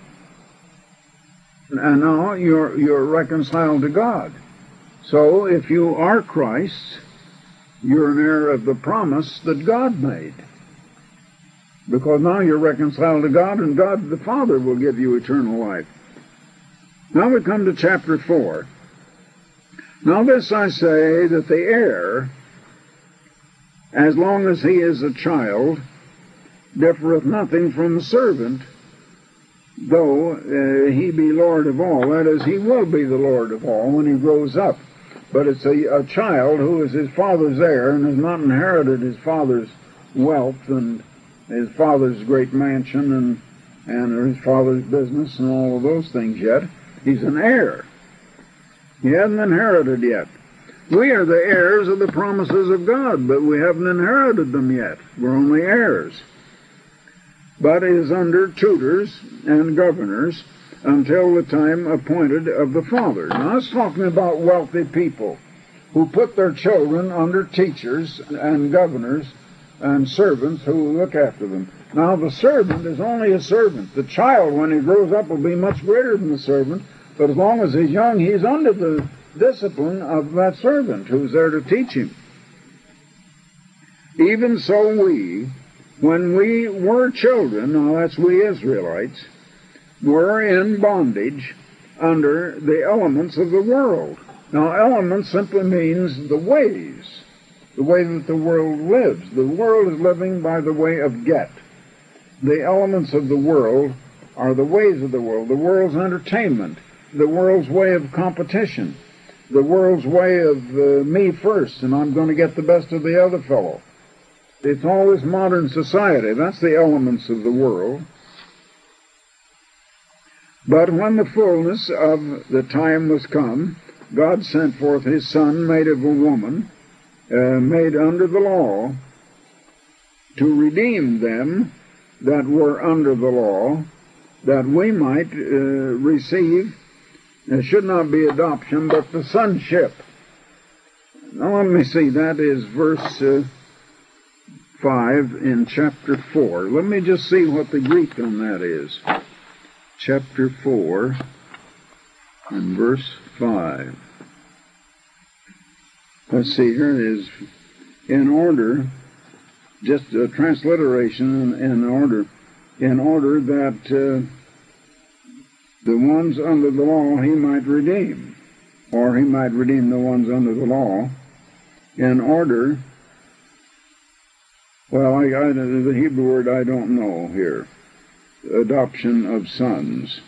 And now you're reconciled to God. So if you are Christ, you're an heir of the promise that God made. Because now you're reconciled to God, and God the Father will give you eternal life. Now we come to chapter 4. Now this I say, that the heir, as long as he is a child, differeth nothing from a servant, though he be Lord of all. That is, he will be the Lord of all when he grows up. But it's a child who is his father's heir and has not inherited his father's wealth and his father's great mansion and his father's business and all of those things yet. He's an heir. He hasn't inherited yet. We are the heirs of the promises of God, but we haven't inherited them yet. We're only heirs. But is under tutors and governors until the time appointed of the Father. Now, I was talking about wealthy people who put their children under teachers and governors and servants who look after them. Now, the servant is only a servant. The child, when he grows up, will be much greater than the servant, but as long as he's young, he's under the discipline of that servant who's there to teach him. Even so we, when we were children, now that's we Israelites, were in bondage under the elements of the world. Now, elements simply means the ways, the way that the world lives. The world is living by the way of get. The elements of the world are the ways of the world's entertainment, the world's way of competition, the world's way of me first, and I'm going to get the best of the other fellow. It's always modern society. That's the elements of the world. But when the fullness of the time was come, God sent forth his Son, made of a woman, made under the law, to redeem them that were under the law, that we might receive, it should not be adoption, but the sonship. Now let me see, that is verse 5 in chapter 4. Let me just see what the Greek on that is. Chapter 4 and verse 5. Let's see, here it is. In order, just a transliteration in order that the ones under the law he might redeem, or he might redeem the ones under the law, in order, well, the Hebrew word I don't know here, adoption of sons,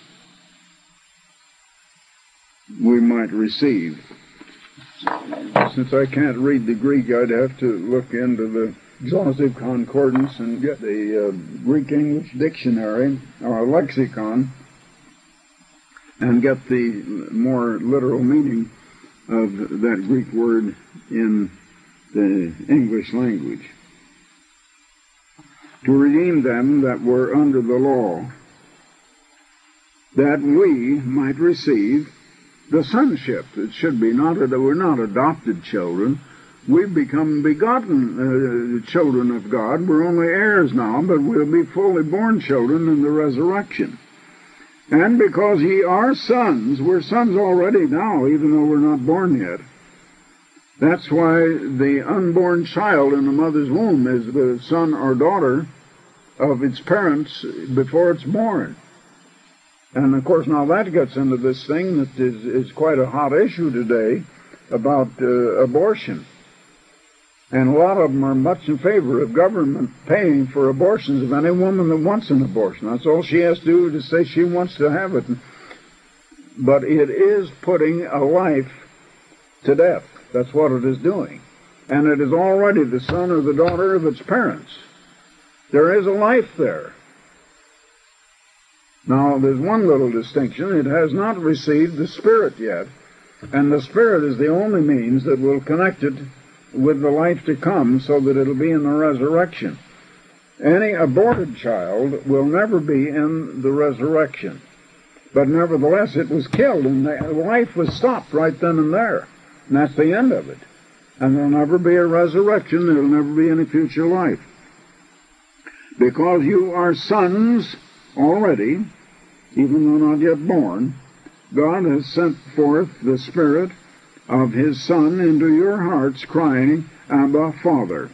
we might receive. Since I can't read the Greek, I'd have to look into the exhaustive concordance and get the Greek-English dictionary or a lexicon and get the more literal meaning of that Greek word in the English language. To redeem them that were under the law, that we might receive the sonship. It should be not that we're not adopted children. We've become begotten children of God. We're only heirs now, but we'll be fully born children in the resurrection. And because ye are sons, we're sons already now, even though we're not born yet. That's why the unborn child in the mother's womb is the son or daughter of its parents before it's born. And of course now that gets into this thing that is quite a hot issue today about abortion. And a lot of them are much in favor of government paying for abortions of any woman that wants an abortion. That's all she has to do to say she wants to have it. But it is putting a life to death. That's what it is doing. And it is already the son or the daughter of its parents. There is a life there. Now, there's one little distinction. It has not received the Spirit yet. And the Spirit is the only means that will connect it with the life to come so that it'll be in the resurrection. Any aborted child will never be in the resurrection. But nevertheless, it was killed, and the life was stopped right then and there. And that's the end of it. And there'll never be a resurrection. There'll never be any future life. Because you are sons already, even though not yet born, God has sent forth the Spirit of his Son into your hearts, crying, Abba, Father.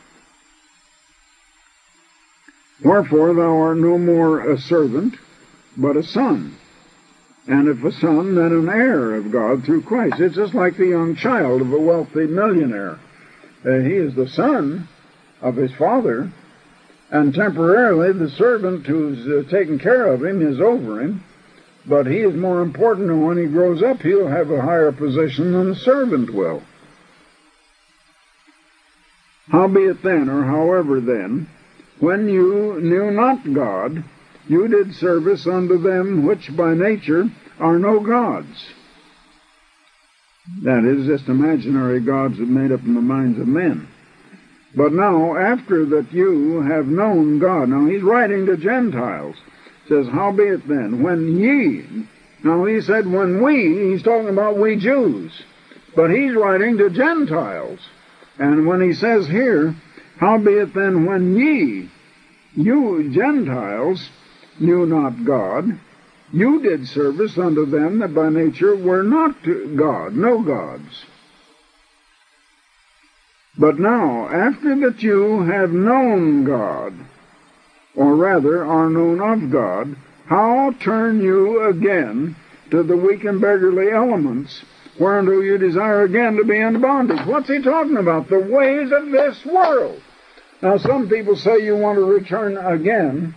Wherefore thou art no more a servant, but a son. And if a son, then an heir of God through Christ. It's just like the young child of a wealthy millionaire. He is the son of his father, and temporarily the servant who's taking care of him is over him, but he is more important, and when he grows up he'll have a higher position than the servant will. Howbeit then, or however then, when you knew not God, you did service unto them which by nature are no gods. That is, just imaginary gods that made up in the minds of men. But now, after that you have known God, now he's writing to Gentiles, says, howbeit then, when ye, now he said when we, he's talking about we Jews, but he's writing to Gentiles. And when he says here, Howbeit then, when you Gentiles, knew not God, you did service unto them that by nature were not God, no gods. But now, after that you have known God, or rather are known of God, how turn you again to the weak and beggarly elements, whereunto you desire again to be in bondage? What's he talking about? The ways of this world. Now, some people say you want to return again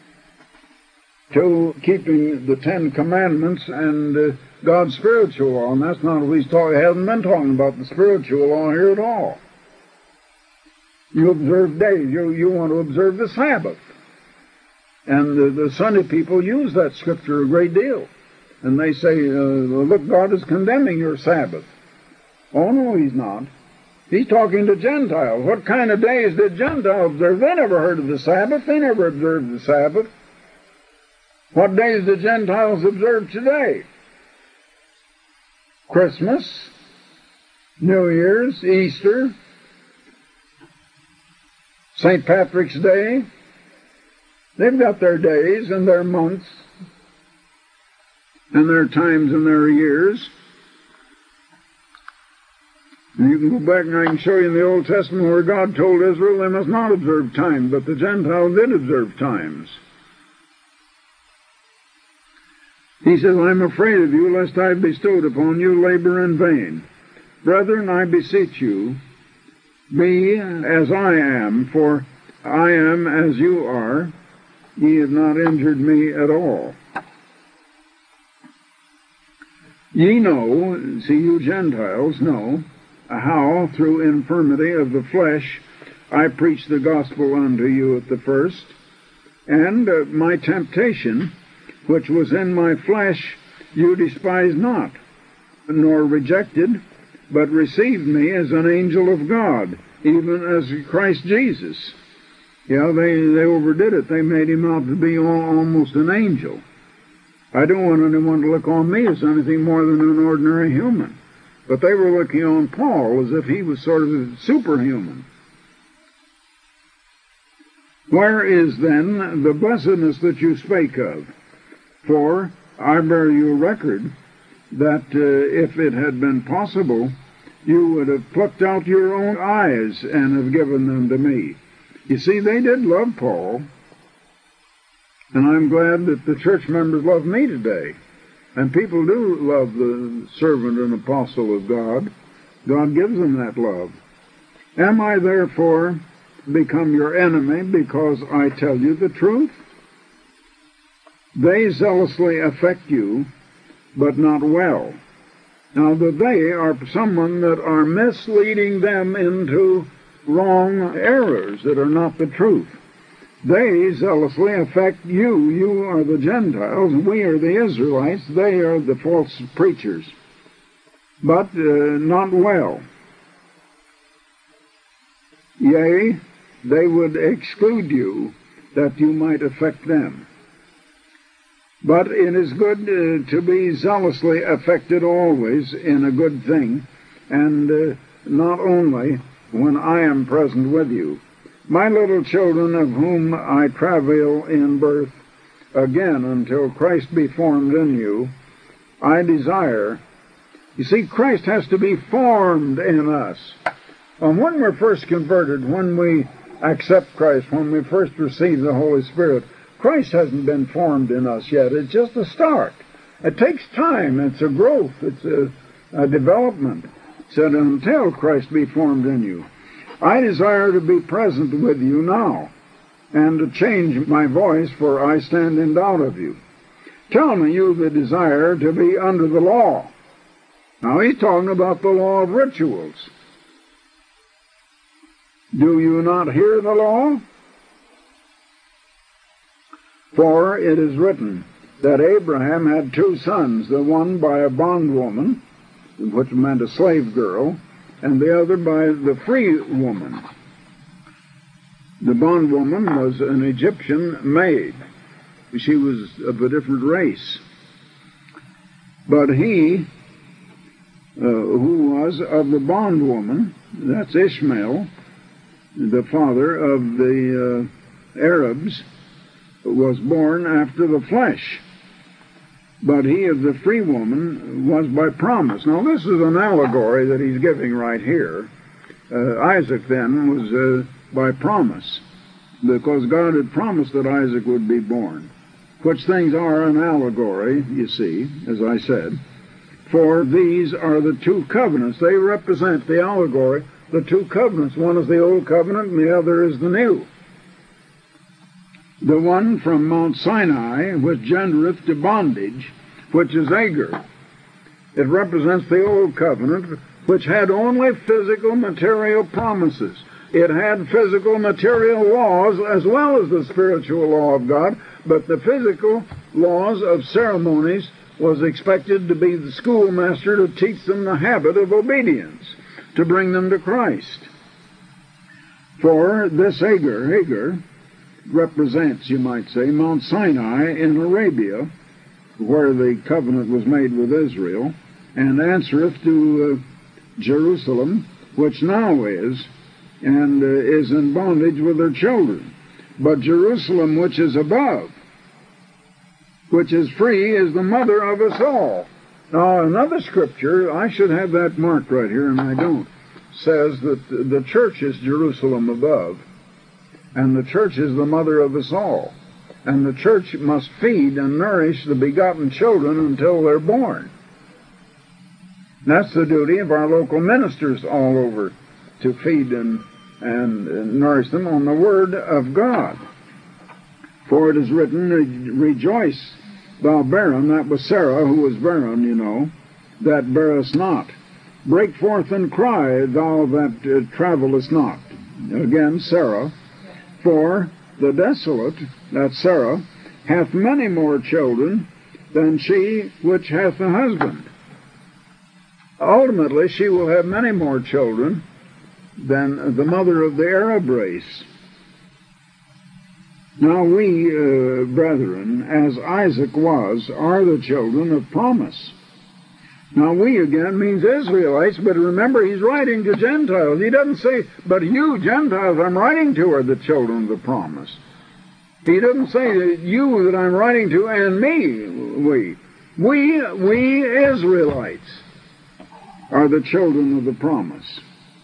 to keeping the Ten Commandments and God's spiritual law, and that's not what he's talking. He hasn't been talking about the spiritual law here at all. You observe days. You want to observe the Sabbath. And the Sunday people use that scripture a great deal. And they say, look, God is condemning your Sabbath. Oh, no, he's not. He's talking to Gentiles. What kind of days did Gentiles observe? They never heard of the Sabbath. They never observed the Sabbath. What days do Gentiles observe today? Christmas, New Year's, Easter, St. Patrick's Day. They've got their days and their months and their times and their years. And you can go back and I can show you in the Old Testament where God told Israel they must not observe time, but the Gentiles did observe times. He says, I am afraid of you, lest I have bestowed upon you labor in vain. Brethren, I beseech you, be as I am, for I am as you are. Ye have not injured me at all. Ye know, see, you Gentiles know, how through infirmity of the flesh I preached the gospel unto you at the first, and my temptation, which was in my flesh, you despised not, nor rejected, but received me as an angel of God, even as Christ Jesus. Yeah, they overdid it. They made him out to be almost an angel. I don't want anyone to look on me as anything more than an ordinary human. But they were looking on Paul as if he was sort of superhuman. Where is then the blessedness that you spake of? For I bear you record that if it had been possible, you would have plucked out your own eyes and have given them to me. You see, they did love Paul, and I'm glad that the church members love me today. And people do love the servant and apostle of God. God gives them that love. Am I therefore become your enemy because I tell you the truth? They zealously affect you, but not well. Now, that they are someone that are misleading them into wrong errors that are not the truth. They zealously affect you. You are the Gentiles, we are the Israelites. They are the false preachers, but not well. Yea, they would exclude you, that you might affect them. But it is good to be zealously affected always in a good thing, and not only when I am present with you. My little children, of whom I travail in birth, again until Christ be formed in you, I desire. You see, Christ has to be formed in us. When we're first converted, when we accept Christ, when we first receive the Holy Spirit, Christ hasn't been formed in us yet. It's just a start. It takes time. It's a growth. It's a development. It said, until Christ be formed in you. I desire to be present with you now, and to change my voice, for I stand in doubt of you. Tell me you the desire to be under the law. Now he's talking about the law of rituals. Do you not hear the law? For it is written that Abraham had two sons, the one by a bondwoman, which meant a slave girl, and the other by the free woman. The bondwoman was an Egyptian maid. She was of a different race. But he, who was of the bondwoman, that's Ishmael, the father of the Arabs, was born after the flesh, but he of the free woman was by promise. Now this is an allegory that he's giving right here. Isaac then was by promise, because God had promised that Isaac would be born, which things are an allegory, you see, as I said. For these are the two covenants. They represent the allegory, the two covenants. One is the old covenant and the other is the new. The one from Mount Sinai, which gendereth to bondage, which is Agar. It represents the old covenant, which had only physical material promises. It had physical material laws as well as the spiritual law of God, but the physical laws of ceremonies was expected to be the schoolmaster to teach them the habit of obedience, to bring them to Christ. For this Agar represents, you might say, Mount Sinai in Arabia, where the covenant was made with Israel, and answereth to Jerusalem, which now is, and is in bondage with her children. But Jerusalem, which is above, which is free, is the mother of us all. Now, another scripture, I should have that marked right here, and I don't, says that the church is Jerusalem above, and the church is the mother of us all. And the church must feed and nourish the begotten children until they're born. That's the duty of our local ministers all over, to feed and nourish them on the Word of God. For it is written, Rejoice, thou barren, that was Sarah who was barren, you know, that bearest not. Break forth and cry, thou that travellest not. Again, Sarah. For the desolate, that's Sarah, hath many more children than she which hath a husband. Ultimately, she will have many more children than the mother of the Arab race. Now we, brethren, as Isaac was, are the children of promise. Now we, again, means Israelites, but remember, he's writing to Gentiles. He doesn't say, but you, Gentiles, I'm writing to are the children of the promise. He doesn't say that you that I'm writing to and me, we Israelites are the children of the promise.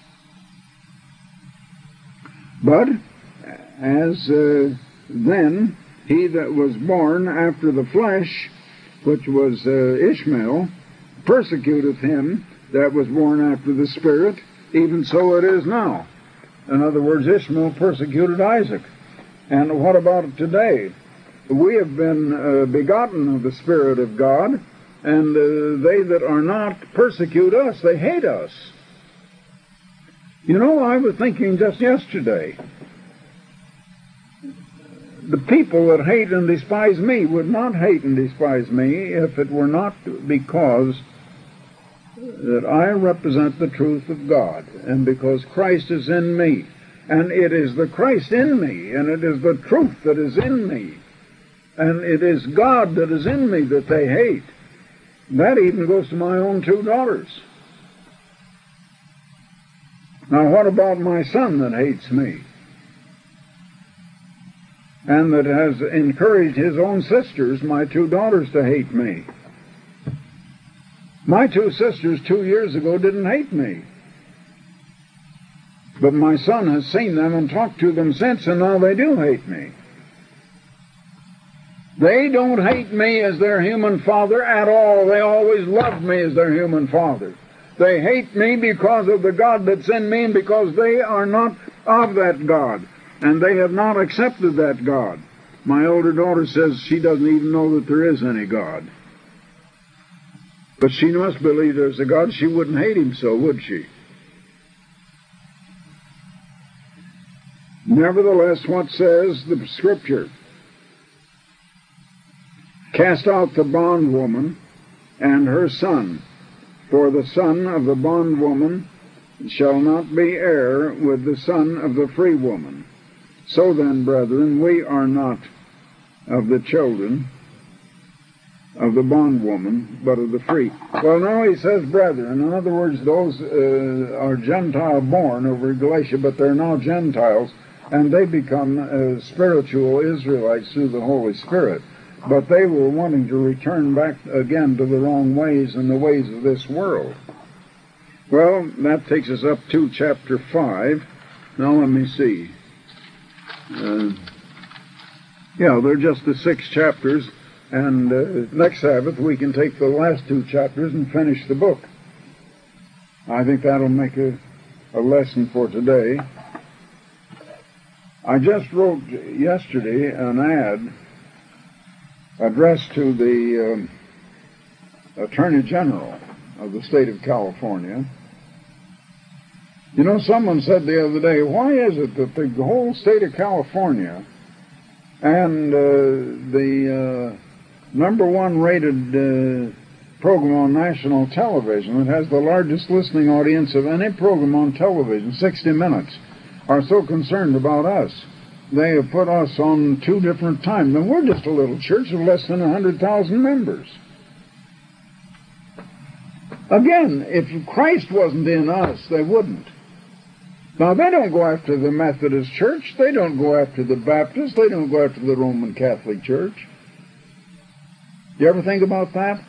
But as then he that was born after the flesh, which was Ishmael, persecuteth him that was born after the Spirit, even so it is now. In other words, Ishmael persecuted Isaac. And what about today? We have been begotten of the Spirit of God, and they that are not persecute us. They hate us. You know, I was thinking just yesterday, the people that hate and despise me would not hate and despise me if it were not because that I represent the truth of God, and because Christ is in me. And it is the Christ in me, and it is the truth that is in me, and it is God that is in me that they hate. That even goes to my own two daughters. Now what about my son that hates me, and that has encouraged his own sisters, my two daughters, to hate me? My two sisters 2 years ago didn't hate me. But my son has seen them and talked to them since, and now they do hate me. They don't hate me as their human father at all. They always loved me as their human father. They hate me because of the God that's in me, and because they are not of that God, and they have not accepted that God. My older daughter says she doesn't even know that there is any God. But she must believe there's a God. She wouldn't hate him so, would she? Nevertheless, what says the Scripture? Cast out the bondwoman and her son, for the son of the bondwoman shall not be heir with the son of the free woman. So then, brethren, we are not of the children of the bondwoman, but of the free. Well, now he says brethren. In other words, those are Gentile born over Galatia, but they're now Gentiles, and they become spiritual Israelites through the Holy Spirit. But they were wanting to return back again to the wrong ways and the ways of this world. Well, that takes us up to chapter 5. Now let me see. They're just the 6 chapters, and next Sabbath we can take the last 2 chapters and finish the book. I think that'll make a lesson for today. I just wrote yesterday an ad addressed to the Attorney General of the state of California. You know, someone said the other day, why is it that the whole state of California and the number 1 rated program on national television that has the largest listening audience of any program on television, 60 Minutes, are so concerned about us? They have put us on 2 different times, and we're just a little church of less than 100,000 members. Again, if Christ wasn't in us, they wouldn't. Now, they don't go after the Methodist Church. They don't go after the Baptist. They don't go after the Roman Catholic Church. You ever think about that?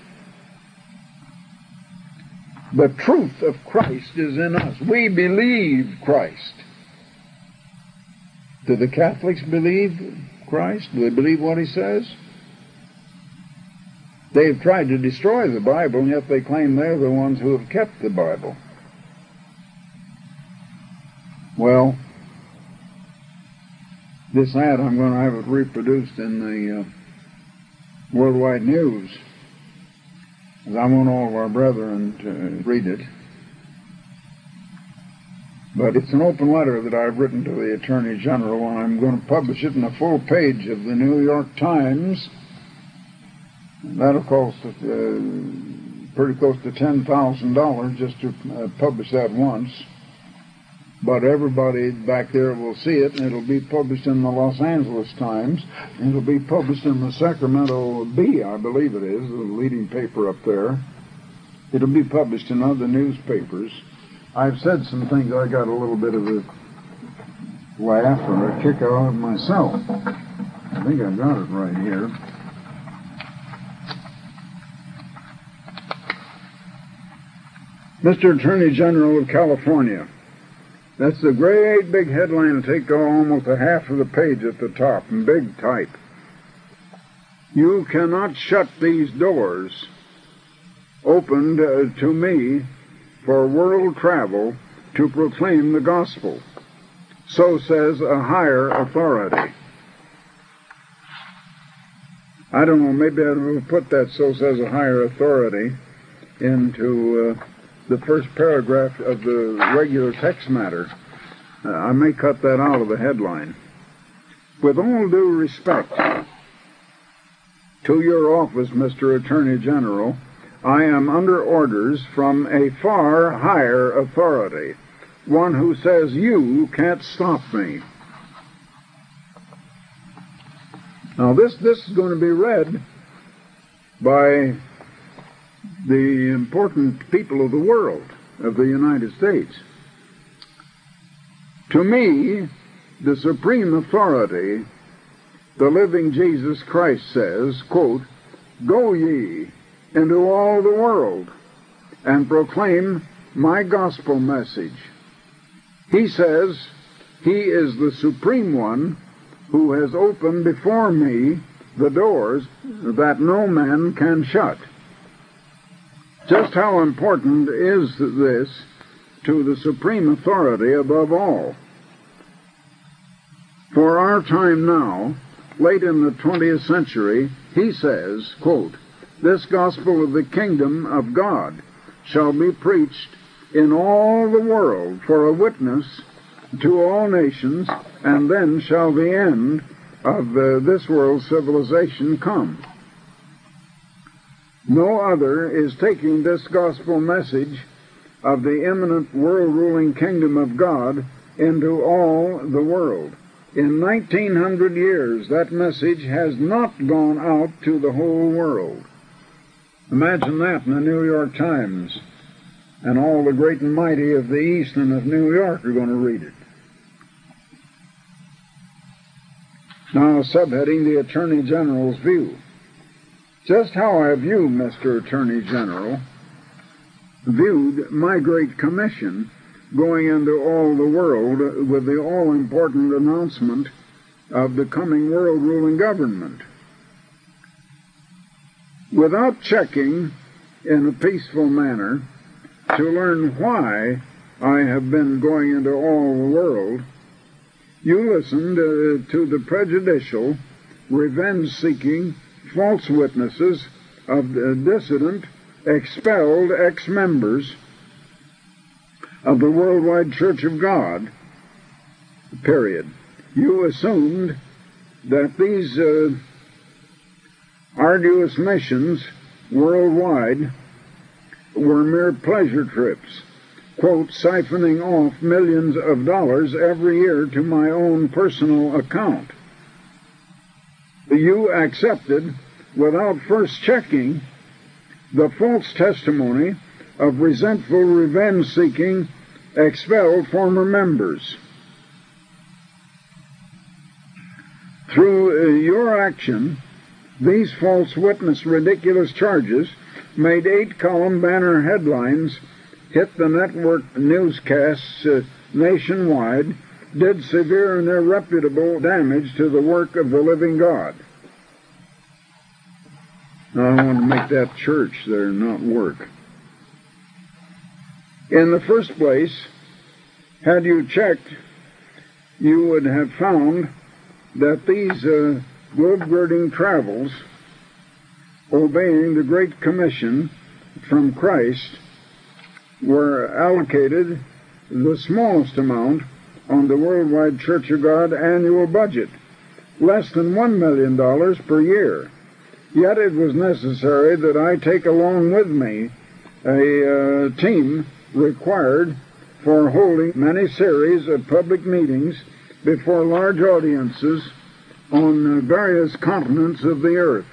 The truth of Christ is in us. We believe Christ. Do the Catholics believe Christ? Do they believe what he says? They've tried to destroy the Bible, and yet they claim they're the ones who have kept the Bible. Well, this ad, I'm going to have it reproduced in the Worldwide News, because I want all of our brethren to read it. But it's an open letter that I've written to the Attorney General, and I'm going to publish it in a full page of the New York Times. That'll cost pretty close to $10,000 just to publish that once. But everybody back there will see it, and it'll be published in the Los Angeles Times. It'll be published in the Sacramento Bee, I believe it is, the leading paper up there. It'll be published in other newspapers. I've said some things I got a little bit of a laugh or a kick out of myself. I think I've got it right here. Mr. Attorney General of California. That's a great big headline to take almost a half of the page at the top in big type. You cannot shut these doors opened to me for world travel to proclaim the gospel. So says a higher authority. I don't know, maybe I will put that "so says a higher authority" into the first paragraph of the regular text matter. I may cut that out of the headline. With all due respect to your office, Mr. Attorney General, I am under orders from a far higher authority, one who says you can't stop me. Now this is going to be read by the important people of the world, of the United States. To me, the supreme authority, the living Jesus Christ says, quote, "Go ye into all the world and proclaim my gospel message." He says he is the supreme one who has opened before me the doors that no man can shut. Just how important is this to the supreme authority above all? For our time now, late in the 20th century, he says, quote, "This gospel of the kingdom of God shall be preached in all the world for a witness to all nations, and then shall the end of this world's civilization come." No other is taking this gospel message of the imminent world-ruling kingdom of God into all the world. In 1900 years, that message has not gone out to the whole world. Imagine that in the New York Times. And all the great and mighty of the East and of New York are going to read it. Now, subheading, the Attorney General's view. Just how have you, Mr. Attorney General, viewed my great commission going into all the world with the all-important announcement of the coming world ruling government? Without checking in a peaceful manner to learn why I have been going into all the world, you listened to the prejudicial, revenge-seeking, false witnesses of the dissident, expelled ex-members of the Worldwide Church of God, period. You assumed that these arduous missions worldwide were mere pleasure trips, quote, siphoning off millions of dollars every year to my own personal account. You accepted, without first checking, the false testimony of resentful, revenge-seeking, expelled former members. Through your action, these false witness ridiculous charges made 8-column banner headlines, hit the network newscasts nationwide, did severe and irreparable damage to the work of the living God. Now, I want to make that church there, not work. In the first place, had you checked, you would have found that these globe-girding travels, obeying the Great Commission from Christ, were allocated the smallest amount on the Worldwide Church of God annual budget, less than $1 million per year. Yet it was necessary that I take along with me a team required for holding many series of public meetings before large audiences on various continents of the earth.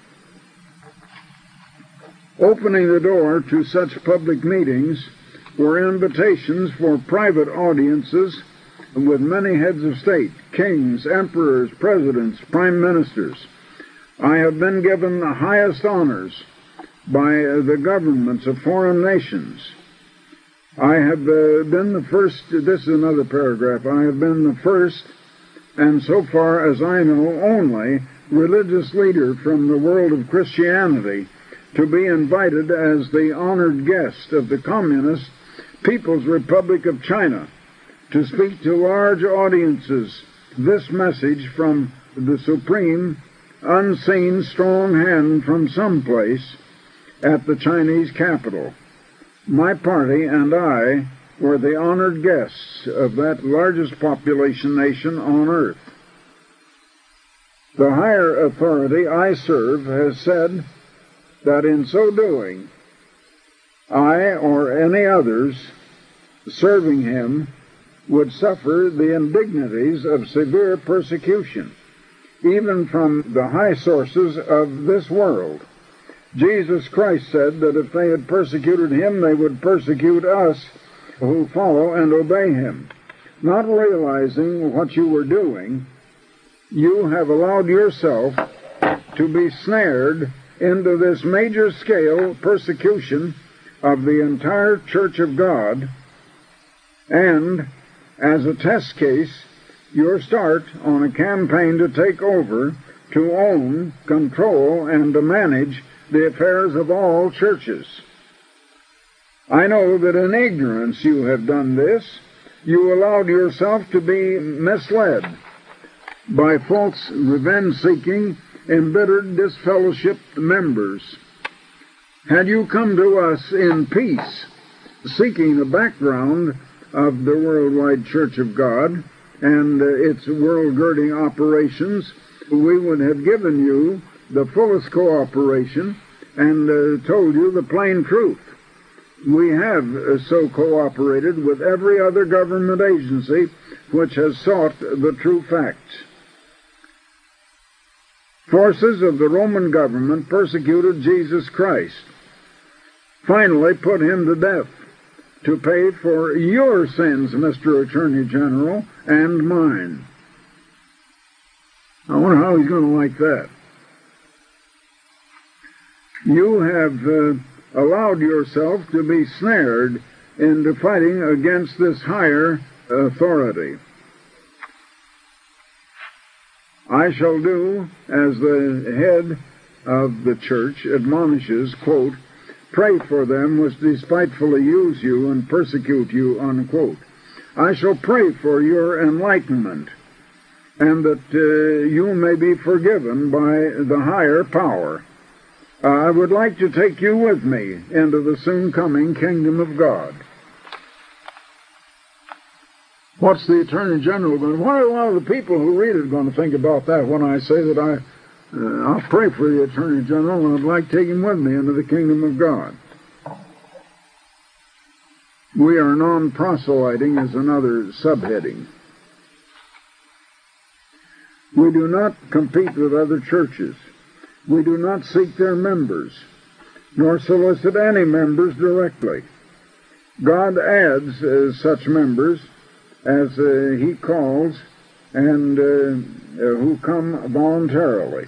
Opening the door to such public meetings were invitations for private audiences with many heads of state, kings, emperors, presidents, prime ministers. I have been given the highest honors by the governments of foreign nations. I have been the first, this is another paragraph, I have been the first, and so far as I know, only religious leader from the world of Christianity to be invited as the honored guest of the Communist People's Republic of China to speak to large audiences this message from the supreme, unseen, strong hand from someplace at the Chinese capital. My party and I were the honored guests of that largest population nation on earth. The higher authority I serve has said that in so doing, I or any others serving him would suffer the indignities of severe persecution, even from the high sources of this world. Jesus Christ said that if they had persecuted him, they would persecute us who follow and obey him. Not realizing what you were doing, you have allowed yourself to be snared into this major-scale persecution of the entire Church of God, and as a test case, your start on a campaign to take over, to own, control, and to manage the affairs of all churches. I know that in ignorance you have done this. You allowed yourself to be misled by false revenge-seeking, embittered, disfellowshipped members. Had you come to us in peace, seeking the background of the Worldwide Church of God and its world-girding operations, we would have given you the fullest cooperation and told you the plain truth. We have so cooperated with every other government agency which has sought the true facts. Forces of the Roman government persecuted Jesus Christ. Finally, put him to death to pay for your sins, Mr. Attorney General, and mine. I wonder how he's going to like that. You have allowed yourself to be snared into fighting against this higher authority. I shall do as the head of the church admonishes, quote, pray for them which despitefully use you and persecute you, unquote. I shall pray for your enlightenment, and that you may be forgiven by the higher power. I would like to take you with me into the soon-coming kingdom of God. What's the Attorney General going to... What are a lot of the people who read it going to think about that when I say that I'll pray for the Attorney General and I'd like to take him with me into the kingdom of God? We are non-proselyting as another subheading. We do not compete with other churches. We do not seek their members, nor solicit any members directly. God adds such members as he calls and who come voluntarily.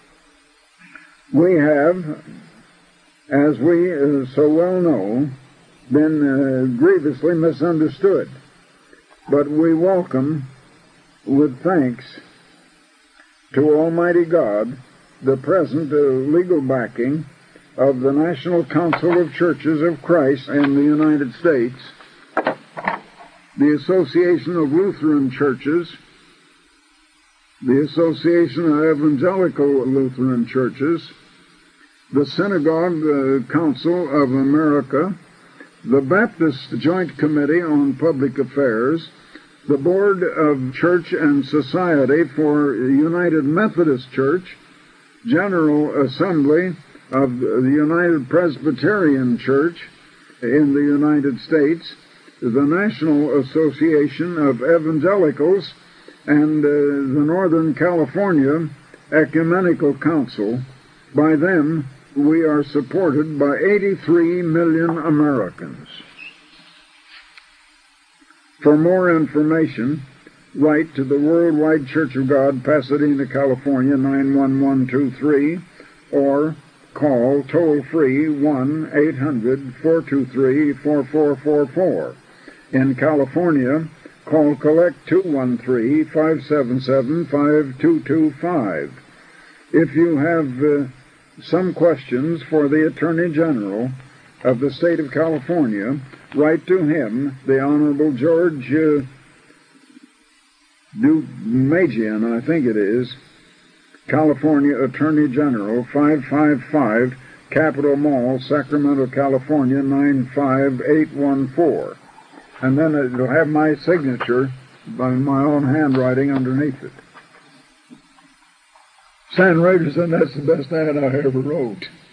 We have, as we so well know, been grievously misunderstood, but we welcome with thanks to Almighty God the present legal backing of the National Council of Churches of Christ in the United States, the Association of Lutheran Churches, the Association of Evangelical Lutheran Churches, the Synagogue Council of America, the Baptist Joint Committee on Public Affairs, the Board of Church and Society for United Methodist Church, General Assembly of the United Presbyterian Church in the United States, the National Association of Evangelicals, and the Northern California Ecumenical Council. By them, we are supported by 83 million Americans. For more information, write to the Worldwide Church of God, Pasadena, California, 91123, or call toll-free 1-800-423-4444. In California, call Collect 213-577-5225. If you have some questions for the Attorney General of the State of California, write to him, the Honorable George Dumagian, I think it is, California Attorney General, 555 Capitol Mall, Sacramento, California, 95814. And then it'll have my signature by my own handwriting underneath it. Stan Rader said that's the best ad I ever wrote.